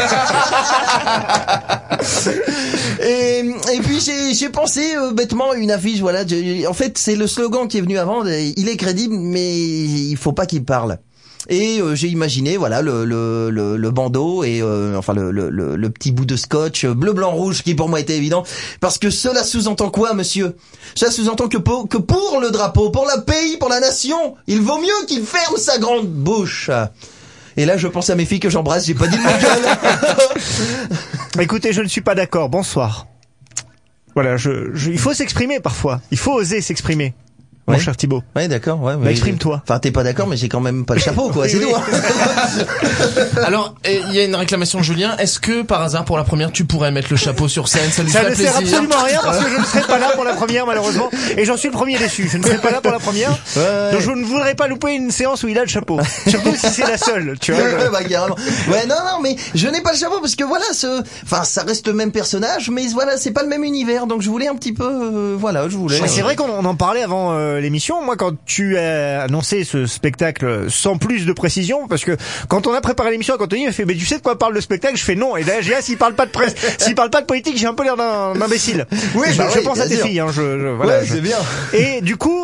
Et puis j'ai pensé bêtement une affiche. Voilà. En fait, c'est le slogan qui est venu avant. Il est crédible, mais il faut pas qu'il parle. Et j'ai imaginé voilà le bandeau et enfin le petit bout de scotch bleu blanc rouge qui pour moi était évident parce que cela sous-entend quoi, monsieur? Cela sous-entend que pour le drapeau, pour le pays, pour la nation, il vaut mieux qu'il ferme sa grande bouche. Et là, je pense à mes filles que j'embrasse, j'ai pas dit le mot. Écoutez, je ne suis pas d'accord. Bonsoir. Voilà, il faut s'exprimer parfois. Il faut oser s'exprimer. Mon cher Thibaut. Ouais, d'accord, ouais. Bah, exprime-toi. Enfin, t'es pas d'accord, mais j'ai quand même pas le chapeau, quoi, c'est tout. Alors, il y a une réclamation de Julien. Est-ce que, par hasard, pour la première, tu pourrais mettre le chapeau sur scène? Ça lui ferait plaisir. Ça ne sert absolument à rien parce que je ne serai pas là pour la première, malheureusement. Et j'en suis le premier déçu. Je ne serai pas là pour la première. Ouais. Donc je ne voudrais pas louper une séance où il a le chapeau. Surtout si c'est la seule, tu vois. Bah, carrément. Ouais, non, mais je n'ai pas le chapeau parce que voilà, enfin, ça reste le même personnage, mais voilà, c'est pas le même univers. Donc je voulais un petit peu, je voulais. C'est vrai qu'on en parlait avant l'émission. Moi, quand tu as annoncé ce spectacle sans plus de précision, parce que quand on a préparé l'émission, quand Anthony m'a fait, mais tu sais de quoi parle le spectacle? Je fais non. Et là, j'ai s'il parle pas de presse, s'il parle pas de politique, j'ai un peu l'air d'un imbécile. Oui, je pense à tes filles, hein, voilà. C'est bien. Et du coup,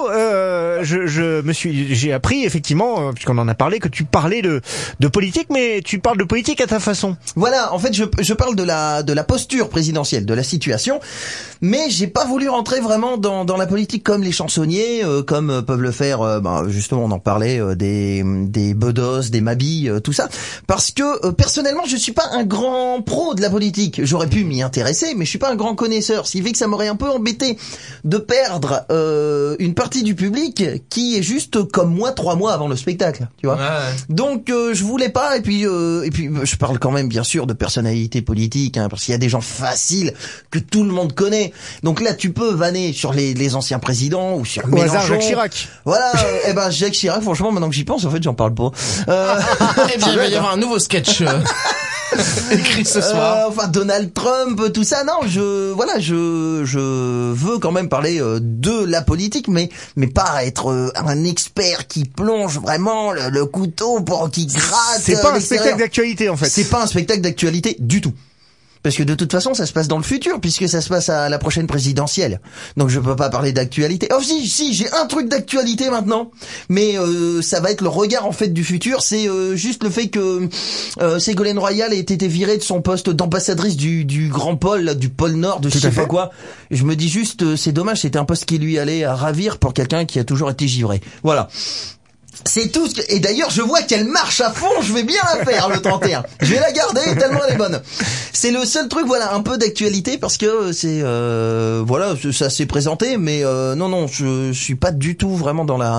j'ai appris effectivement, puisqu'on en a parlé, que tu parlais de politique, mais tu parles de politique à ta façon. Voilà. En fait, je parle de la posture présidentielle, de la situation, mais j'ai pas voulu rentrer vraiment dans la politique comme les chansonniers, comme peuvent le faire, justement on en parlait, des Bedos, des Mabi, tout ça, parce que personnellement je suis pas un grand pro de la politique. J'aurais pu m'y intéresser, mais je suis pas un grand connaisseur, ce qui fait que ça m'aurait un peu embêté de perdre une partie du public qui est juste comme moi 3 mois avant le spectacle, tu vois. Ouais. Donc je voulais pas, et puis je parle quand même bien sûr de personnalités politiques, hein, parce qu'il y a des gens faciles que tout le monde connaît. Donc là tu peux vanner sur les anciens présidents ou sur Mélenchon. Jacques Chirac. Voilà, Jacques Chirac, franchement, maintenant que j'y pense, en fait, j'en parle pas. Eh bien, il va y avoir un nouveau sketch écrit ce soir. Enfin, Donald Trump, tout ça, non, je veux quand même parler de la politique, mais pas être un expert qui plonge vraiment le couteau pour qui gratte. C'est pas un spectacle d'actualité, en fait. C'est pas un spectacle d'actualité du tout. Parce que de toute façon, ça se passe dans le futur, puisque ça se passe à la prochaine présidentielle. Donc je peux pas parler d'actualité. Oh si, j'ai un truc d'actualité maintenant. Mais ça va être le regard en fait du futur. C'est juste le fait que Ségolène Royal ait été virée de son poste d'ambassadrice du Grand Pôle, là, du pôle Nord, de je sais pas quoi. Et je me dis juste, c'est dommage, c'était un poste qui lui allait à ravir pour quelqu'un qui a toujours été givré. Voilà. C'est tout et d'ailleurs je vois qu'elle marche à fond, je vais bien la faire le 31. Je vais la garder tellement elle est bonne. C'est le seul truc, voilà, un peu d'actualité parce que c'est voilà, ça s'est présenté, mais non, je suis pas du tout vraiment dans la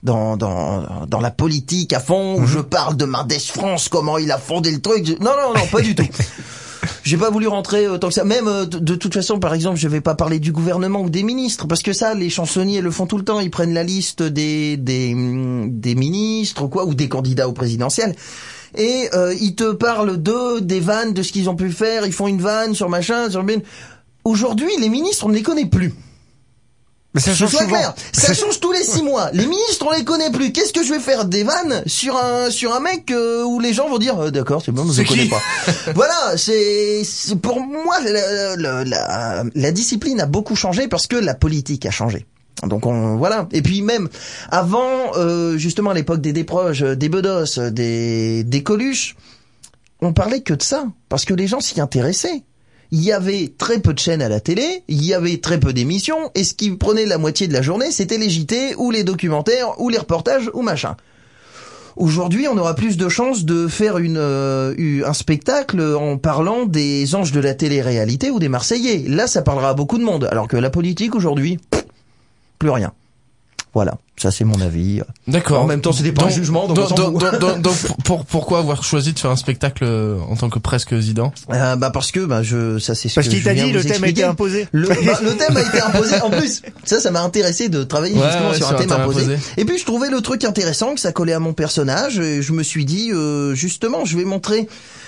politique à fond où je parle de Mendes France, comment il a fondé le truc. Non, pas du tout. J'ai pas voulu rentrer tant que ça. Même de toute façon, par exemple, je vais pas parler du gouvernement ou des ministres, parce que ça, les chansonniers le font tout le temps. Ils prennent la liste des ministres, quoi, ou des candidats au présidentiel, et ils te parlent des vannes, de ce qu'ils ont pu faire. Ils font une vanne sur machin, sur bien. Aujourd'hui, les ministres, on ne les connaît plus. Mais ça change clair. Ça change tous les 6 mois. Les ministres, on les connaît plus. Qu'est-ce que je vais faire des vannes sur un mec où les gens vont dire d'accord, c'est bon, je ne connais pas. Voilà, c'est pour moi la discipline a beaucoup changé parce que la politique a changé. Donc voilà. Et puis même avant, justement à l'époque des Desproges, des Bedos, des Coluche, on parlait que de ça parce que les gens s'y intéressaient. Il y avait très peu de chaînes à la télé, il y avait très peu d'émissions, et ce qui prenait la moitié de la journée, c'était les JT, ou les documentaires, ou les reportages, ou machin. Aujourd'hui, on aura plus de chances de faire un spectacle en parlant des anges de la télé-réalité ou des Marseillais. Là, ça parlera à beaucoup de monde, alors que la politique, aujourd'hui, plus rien. Voilà, ça c'est mon avis. D'accord. En même temps, c'était pas un jugement. Donc pourquoi avoir choisi de faire un spectacle en tant que presque Zidane parce que ça c'est ce parce que qu'il t'a dit le thème a été imposé. Le thème a été imposé. En plus, ça m'a intéressé de travailler justement sur un thème imposé. Et puis je trouvais le truc intéressant, que ça collait à mon personnage. Et je me suis dit justement, je vais montrer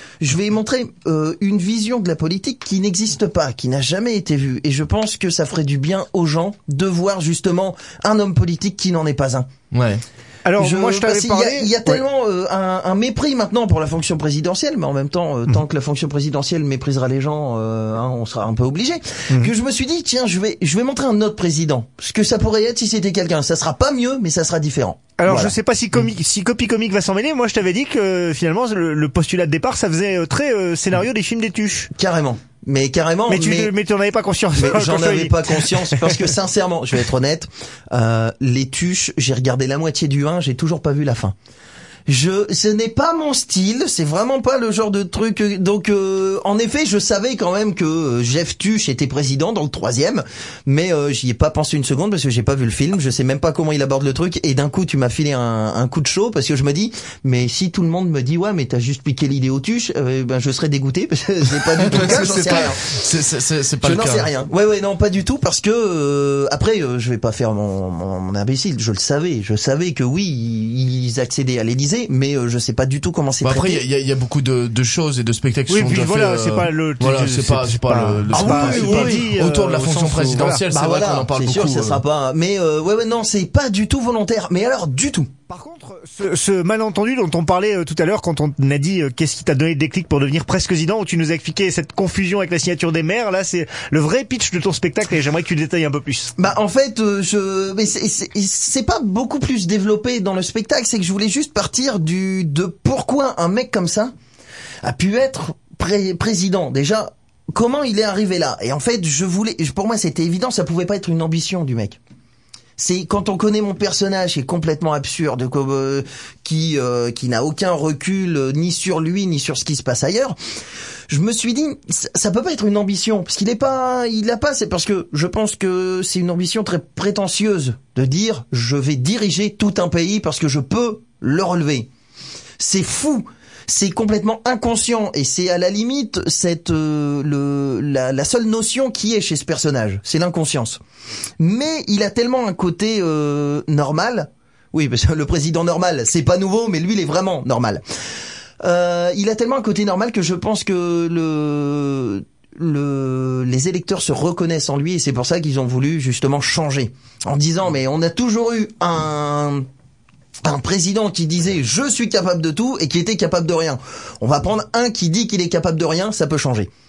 une vision de la politique qui n'existe pas, qui n'a jamais été vue. Et je pense que ça ferait du bien aux gens de voir justement un homme politique qui n'en est pas un. Ouais. Alors moi je t'avais parlé. Il y a tellement un mépris maintenant pour la fonction présidentielle, mais en même temps, tant que la fonction présidentielle méprisera les gens, on sera un peu obligé. Que je me suis dit tiens, je vais montrer un autre président. Ce que ça pourrait être si c'était quelqu'un. Ça sera pas mieux, mais ça sera différent. Alors je sais pas si Copy Comique va s'en mêler. Moi je t'avais dit que finalement le postulat de départ ça faisait très scénario des films des Tuches. Carrément. Mais carrément. Mais tu n'en avais pas conscience. Mais j'en avais pas conscience parce que sincèrement, je vais être honnête, les Tuches, j'ai regardé la moitié du 1, j'ai toujours pas vu la fin. Ce n'est pas mon style, c'est vraiment pas le genre de truc. Donc, en effet, je savais quand même que Jeff Tuche était président dans le 3e, mais j'y ai pas pensé une seconde parce que j'ai pas vu le film. Je sais même pas comment il aborde le truc. Et d'un coup, tu m'as filé un coup de chaud parce que je me dis, mais si tout le monde me dit ouais, mais t'as juste piqué l'idée au Tuche, je serais dégoûté parce que c'est pas du tout le cas. J'en sais rien. C'est pas le cas. Je n'en sais rien. Ouais, non, pas du tout parce que après, je vais pas faire mon imbécile. Je savais que oui, ils accédaient à l'Élysée. Mais je sais pas du tout comment c'est traité. Après il y a beaucoup de choses et de spectacles qui sont déjà voilà, faits. C'est pas le autour de la fonction présidentielle, c'est vrai qu'on en parle beaucoup. C'est sûr, ça sera pas. Mais non, c'est pas du tout volontaire. Mais alors du tout. Par contre, ce malentendu dont on parlait tout à l'heure quand on a dit qu'est-ce qui t'a donné le déclic pour devenir presque Zidane, où tu nous as expliqué cette confusion avec la signature des maires, là c'est le vrai pitch de ton spectacle et j'aimerais que tu le détailles un peu plus. En fait, mais c'est pas beaucoup plus développé dans le spectacle, c'est que je voulais juste partir de pourquoi un mec comme ça a pu être président. Déjà, comment il est arrivé là? Et en fait, pour moi c'était évident, ça pouvait pas être une ambition du mec. C'est quand on connaît mon personnage qui est complètement absurde, qui n'a aucun recul ni sur lui ni sur ce qui se passe ailleurs. Je me suis dit ça peut pas être une ambition parce c'est parce que je pense que c'est une ambition très prétentieuse de dire je vais diriger tout un pays parce que je peux le relever. C'est fou. C'est complètement inconscient et c'est à la limite la seule notion qui est chez ce personnage, c'est l'inconscience. Mais il a tellement un côté normal. Oui, parce que le président normal, c'est pas nouveau, mais lui il est vraiment normal. Il a tellement un côté normal que je pense que les électeurs se reconnaissent en lui et c'est pour ça qu'ils ont voulu justement changer en disant mais on a toujours eu un président qui disait je suis capable de tout et qui était capable de rien. On va prendre un qui dit qu'il est capable de rien, ça peut changer.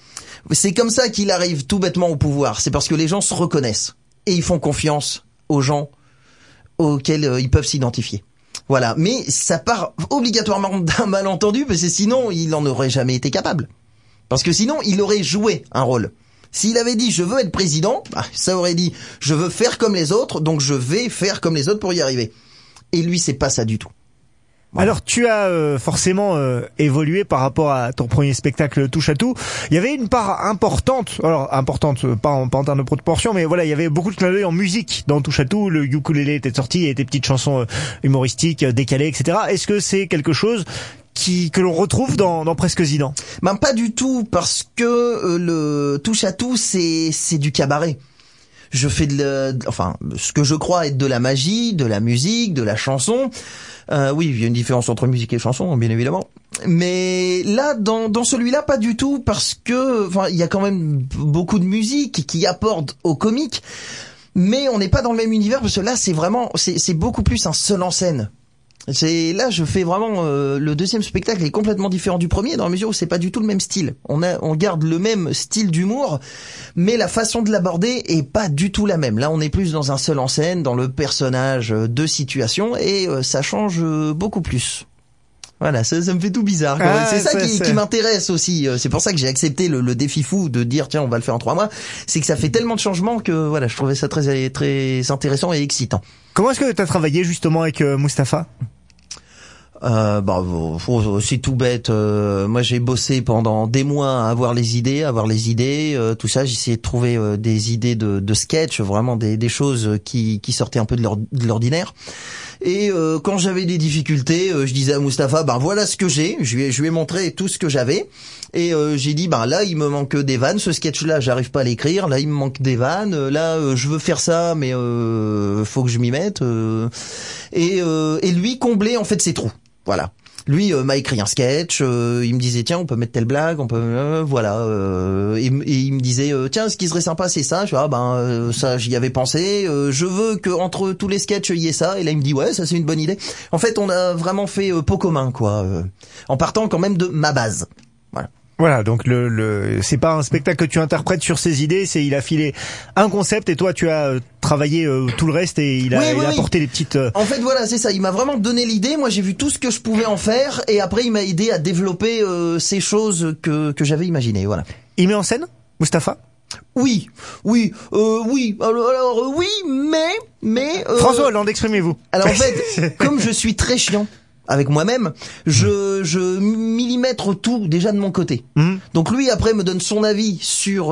C'est comme ça qu'il arrive tout bêtement au pouvoir. C'est parce que les gens se reconnaissent et ils font confiance aux gens auxquels ils peuvent s'identifier. Voilà, mais ça part obligatoirement d'un malentendu parce que sinon il n'en aurait jamais été capable. Parce que sinon il aurait joué un rôle. S'il avait dit je veux être président, ça aurait dit je veux faire comme les autres, donc je vais faire comme les autres pour y arriver. Et lui c'est pas ça du tout. Voilà. Alors tu as forcément évolué par rapport à ton premier spectacle Touche à tout. Il y avait une part importante, pas en termes de proportion, mais voilà, il y avait beaucoup de clins d'œil en musique dans Touche à tout. Le ukulélé était sorti, et des petites chansons humoristiques, décalées, etc. Est-ce que c'est quelque chose que l'on retrouve dans Presque Zidane? Ben pas du tout, parce que le Touche à tout c'est du cabaret. Je fais ce que je crois être de la magie, de la musique, de la chanson. Oui, il y a une différence entre musique et chanson, bien évidemment. Mais là, dans celui-là, pas du tout, parce que, il y a quand même beaucoup de musique qui apporte au comique. Mais on n'est pas dans le même univers, parce que là, c'est beaucoup plus un seul en scène. Là, je fais vraiment le deuxième spectacle est complètement différent du premier dans la mesure où c'est pas du tout le même style. On garde le même style d'humour, mais la façon de l'aborder est pas du tout la même. Là, on est plus dans un seul en scène, dans le personnage de situation, et ça change beaucoup plus. Voilà, ça me fait tout bizarre. C'est ça qui m'intéresse aussi. C'est pour ça que j'ai accepté le défi fou de dire tiens, on va le faire en 3 mois. C'est que ça fait tellement de changements que voilà, je trouvais ça très très intéressant et excitant. Comment est-ce que tu as travaillé justement avec Mustapha? C'est tout bête. Moi, j'ai bossé pendant des mois à avoir les idées, tout ça. J'ai essayé de trouver des idées de sketch, vraiment des choses qui sortaient un peu de l'ordinaire. Et quand j'avais des difficultés, je disais à Mustapha, voilà ce que j'ai. Je lui ai montré tout ce que j'avais. Et j'ai dit, là, il me manque des vannes. Ce sketch-là, j'arrive pas à l'écrire. Là, il me manque des vannes. Là, je veux faire ça, mais faut que je m'y mette. Et lui comblait en fait ses trous. Voilà. Lui m'a écrit un sketch, il me disait tiens on peut mettre telle blague, on peut et il me disait tiens ce qui serait sympa c'est ça. Je dis ça j'y avais pensé, je veux que entre tous les sketchs il y ait ça, et là il me dit ouais ça c'est une bonne idée. En fait on a vraiment fait pot commun quoi, en partant quand même de ma base. Voilà. Voilà, donc c'est pas un spectacle que tu interprètes sur ses idées, il a filé un concept et toi tu as travaillé tout le reste et il a apporté des petites... En fait voilà, c'est ça, il m'a vraiment donné l'idée, moi j'ai vu tout ce que je pouvais en faire et après il m'a aidé à développer ces choses que j'avais imaginées, voilà. Il met en scène, Mustapha ? Oui, alors oui, mais François Hollande, exprimez-vous. Alors en fait, comme je suis très chiant avec moi-même, je millimètre tout déjà de mon côté. Donc lui après me donne son avis sur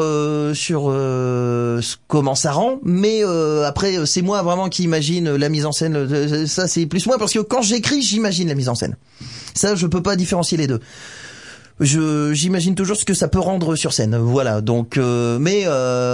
comment ça rend, mais après c'est moi vraiment qui imagine la mise en scène. Ça c'est plus moi parce que quand j'écris, j'imagine la mise en scène. Ça je peux pas différencier les deux. J'imagine toujours ce que ça peut rendre sur scène. Voilà. Donc il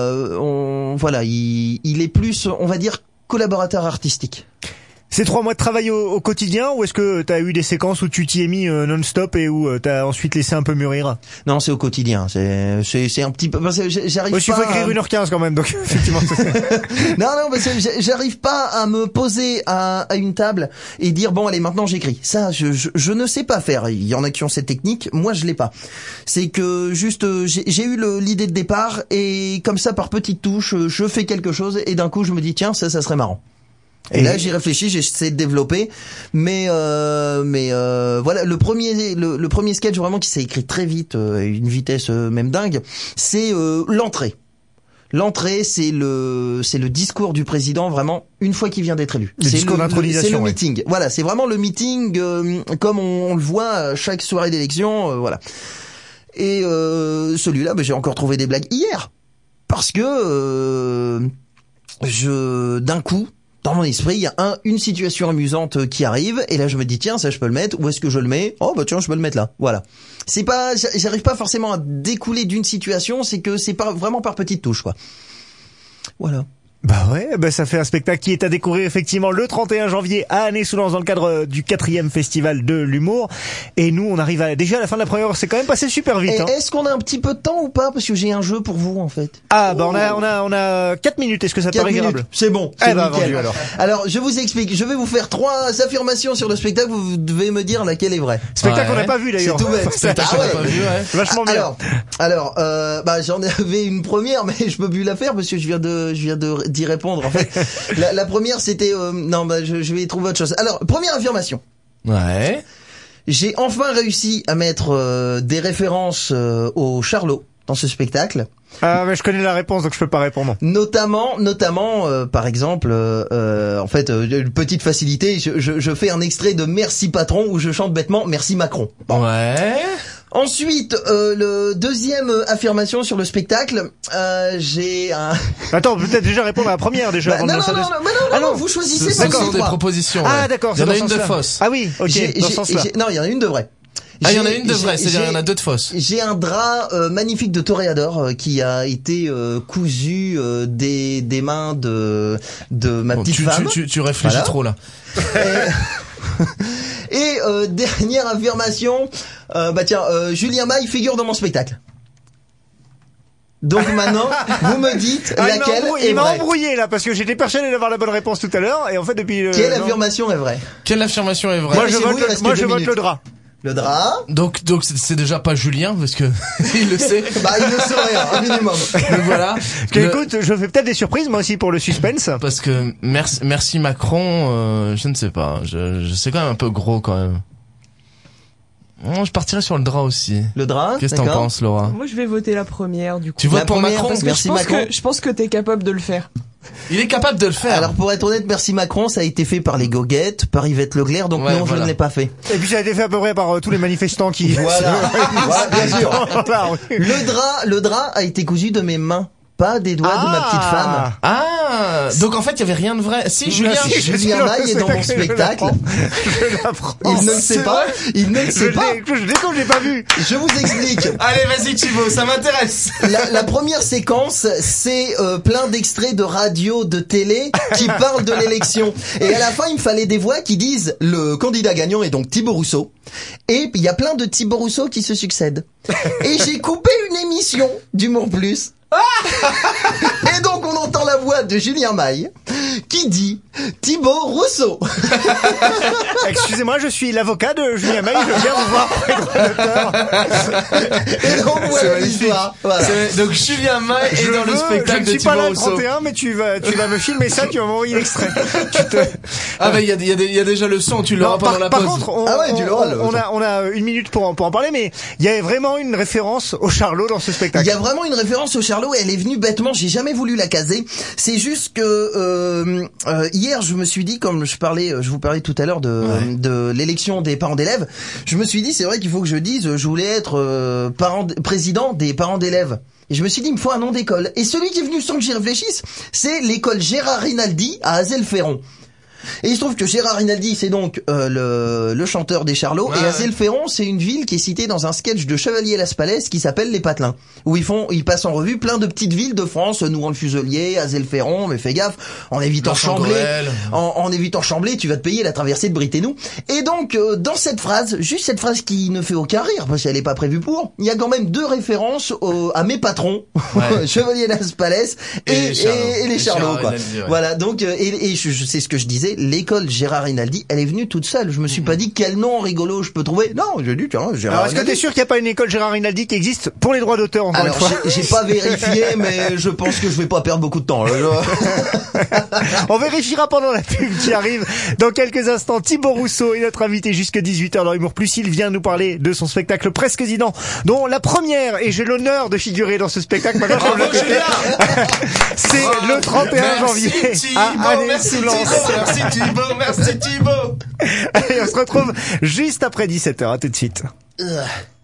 est plus, on va dire, collaborateur artistique. C'est 3 mois de travail au quotidien, ou est-ce que t'as eu des séquences où tu t'y es mis non-stop et où t'as ensuite laissé un peu mûrir? Non, c'est au quotidien. C'est un petit peu, parce que j'arrive pas. Il faut écrire 1h15 quand même, donc effectivement. Non, parce que j'arrive pas à me poser à une table et dire bon allez maintenant j'écris. Ça, je ne sais pas faire. Il y en a qui ont cette technique, moi je l'ai pas. C'est que juste j'ai eu l'idée de départ et comme ça par petites touches, je fais quelque chose et d'un coup je me dis tiens ça serait marrant. Et là j'y réfléchis, j'essaie de développer, mais voilà, le premier sketch vraiment qui s'est écrit très vite, à une vitesse même dingue, c'est l'entrée. L'entrée, c'est le discours du président vraiment une fois qu'il vient d'être élu. Le discours d'intronisation. C'est le meeting. Voilà, c'est vraiment le meeting comme on le voit à chaque soirée d'élection, voilà. Et celui-là, j'ai encore trouvé des blagues hier parce que d'un coup dans mon esprit, il y a une situation amusante qui arrive, et là je me dis tiens ça je peux le mettre, où est-ce que je le mets? Oh tiens je peux le mettre là, voilà. C'est pas, j'arrive pas forcément à découler d'une situation, c'est que c'est pas vraiment par petites touches quoi. Voilà. Bah ouais, bah ça fait un spectacle qui est à découvrir effectivement le 31 janvier à Année-sous-Lens dans le cadre du 4e festival de l'humour. Et nous, on arrive déjà à la fin de la première heure. C'est quand même passé super vite. Et est-ce qu'on a un petit peu de temps ou pas? Parce que j'ai un jeu pour vous, en fait. Ah, bah on a 4 minutes. Est-ce que ça paraît gérable? C'est bon. Eh bah, vendu alors. Alors, je vous explique. Je vais vous faire 3 affirmations sur le spectacle. Vous devez me dire laquelle est vraie. Spectacle qu'on n'a pas vu d'ailleurs. C'est tout bête. Spectacle qu'on n'a pas vu, ouais. Vachement bien. Alors, bah, j'en avais une première, mais je peux plus la faire parce que je viens d'y répondre, en fait. La première, c'était, je vais trouver autre chose. Alors, première affirmation. Ouais. J'ai enfin réussi à mettre des références au Charlot dans ce spectacle. Ah, mais je connais la réponse, donc je peux pas répondre. Notamment, par exemple, en fait, une petite facilité, je fais un extrait de Merci Patron où je chante bêtement Merci Macron. Bon. Ouais. Ensuite, le deuxième affirmation sur le spectacle, j'ai un... Attends, peut-être déjà répondre à la première déjà. Non, vous choisissez pas. Ce sont des propositions. Ah, ouais. d'accord. Il y en a une de fausse. Ah oui, ok, dans ce sens-là. Non, il y en a une de vraie. Ah, il y en a une de vraie, c'est-à-dire il y en a 2 de fausses. J'ai un drap magnifique de toréador qui a été cousu des mains de ma petite femme. Tu réfléchis voilà. Trop là. Et dernière affirmation, Julien Maille figure dans mon spectacle. Donc maintenant, vous me dites laquelle est vraie. Il m'a embrouillé là parce que j'étais persuadé d'avoir la bonne réponse tout à l'heure et en fait depuis. Quelle affirmation est vraie? Quelle affirmation est vraie? Moi je vote le drap. Le drap. Donc c'est déjà pas Julien parce que il le sait. Bah il ne sait rien, un minimum. Donc voilà. Écoute, je fais peut-être des surprises moi aussi pour le suspense. Parce que merci Macron, je ne sais pas. Je sais quand même un peu gros quand même. Je partirais sur le drap aussi. Le drap. Qu'est-ce que t'en penses, Laura? Moi je vais voter la première du coup. Tu votes pour Macron? Parce que je pense que t'es capable de le faire. Il est capable de le faire. Alors pour être honnête, Merci Macron, ça a été fait par les Goguettes, par Yvette Leclerc, donc non, voilà. Je ne l'ai pas fait. Et puis ça a été fait à peu près par tous les manifestants qui... Voilà, bien sûr. Le drap a été cousu de mes mains. Pas des doigts de ma petite femme. Ah, donc en fait il y avait rien de vrai. Si Julien Maille est dans mon spectacle. Je l'apprends. Il ne le sait pas. Il ne le sait pas. Je l'ai pas vu. Je vous explique. Allez, vas-y Thibaut, ça m'intéresse. La première séquence, c'est plein d'extraits de radio, de télé qui parlent de l'élection. Et à la fin, il me fallait des voix qui disent le candidat gagnant est donc Thibaut Rousseau. Et il y a plein de Thibaut Rousseau qui se succèdent. Et j'ai coupé une émission d'Humour Plus. Et donc on entend la voix de Julien Maille qui dit Thibaut Rousseau. Excusez-moi, je suis l'avocat de Julien Maille, je viens vous voir pour les droits d'auteur. Et donc voilà l'histoire. Voilà. Donc Julien Maille est dans le spectacle de Thibaut Rousseau. Je ne suis pas là le 31, mais tu vas me filmer ça, tu vas m'envoyer l'extrait. Ah bah il y a déjà le son, tu l'auras pendant la pause. Par contre, on a 1 minute pour en parler, mais il y a vraiment une référence au Charlot dans ce spectacle. Il y a vraiment une référence au Charlot et elle est venue bêtement, j'ai jamais voulu la caser. C'est juste que hier je me suis dit, comme je vous parlais tout à l'heure de l'élection des parents d'élèves, je me suis dit c'est vrai qu'il faut que je dise je voulais être président des parents d'élèves. Et je me suis dit, il me faut un nom d'école. Et celui qui est venu sans que j'y réfléchisse, c'est l'école Gérard Rinaldi à Azel-Ferron. Et il se trouve que Gérard Rinaldi, c'est donc le chanteur des Charlots, et Azel-Ferron, c'est une ville qui est citée dans un sketch de Chevalier-Las Palais qui s'appelle Les Patelins, où ils passent en revue plein de petites villes de France, Nouran-le-Fuselier, Azel-Ferron, mais fais gaffe, en évitant Chamblay, tu vas te payer la traversée de Briténou. Et donc, dans cette phrase, juste cette phrase qui ne fait aucun rire, parce qu'elle est pas prévue pour, il y a quand même 2 références à mes patrons, Chevalier-Las Palais et les Charlots, quoi. Voilà, donc, et je sais ce que je disais, l'école Gérard Rinaldi, elle est venue toute seule. Je me suis pas dit quel nom rigolo je peux trouver. Non, j'ai dit tiens, Gérard. Alors est-ce que t'es sûr qu'il n'y a pas une école Gérard Rinaldi qui existe pour les droits d'auteur encore une fois? J'ai pas vérifié, mais je pense que je vais pas perdre beaucoup de temps. On vérifiera pendant la pub qui arrive dans quelques instants. Thibaut Rousseau est notre invité jusqu'à 18h dans Humour Plus. Il vient nous parler de son spectacle Presque Zidane, dont la première, et j'ai l'honneur de figurer dans ce spectacle. C'est le 31 janvier à Année-sous-Lens. Merci Thibaut. Allez, on se retrouve juste après 17h. À tout de suite.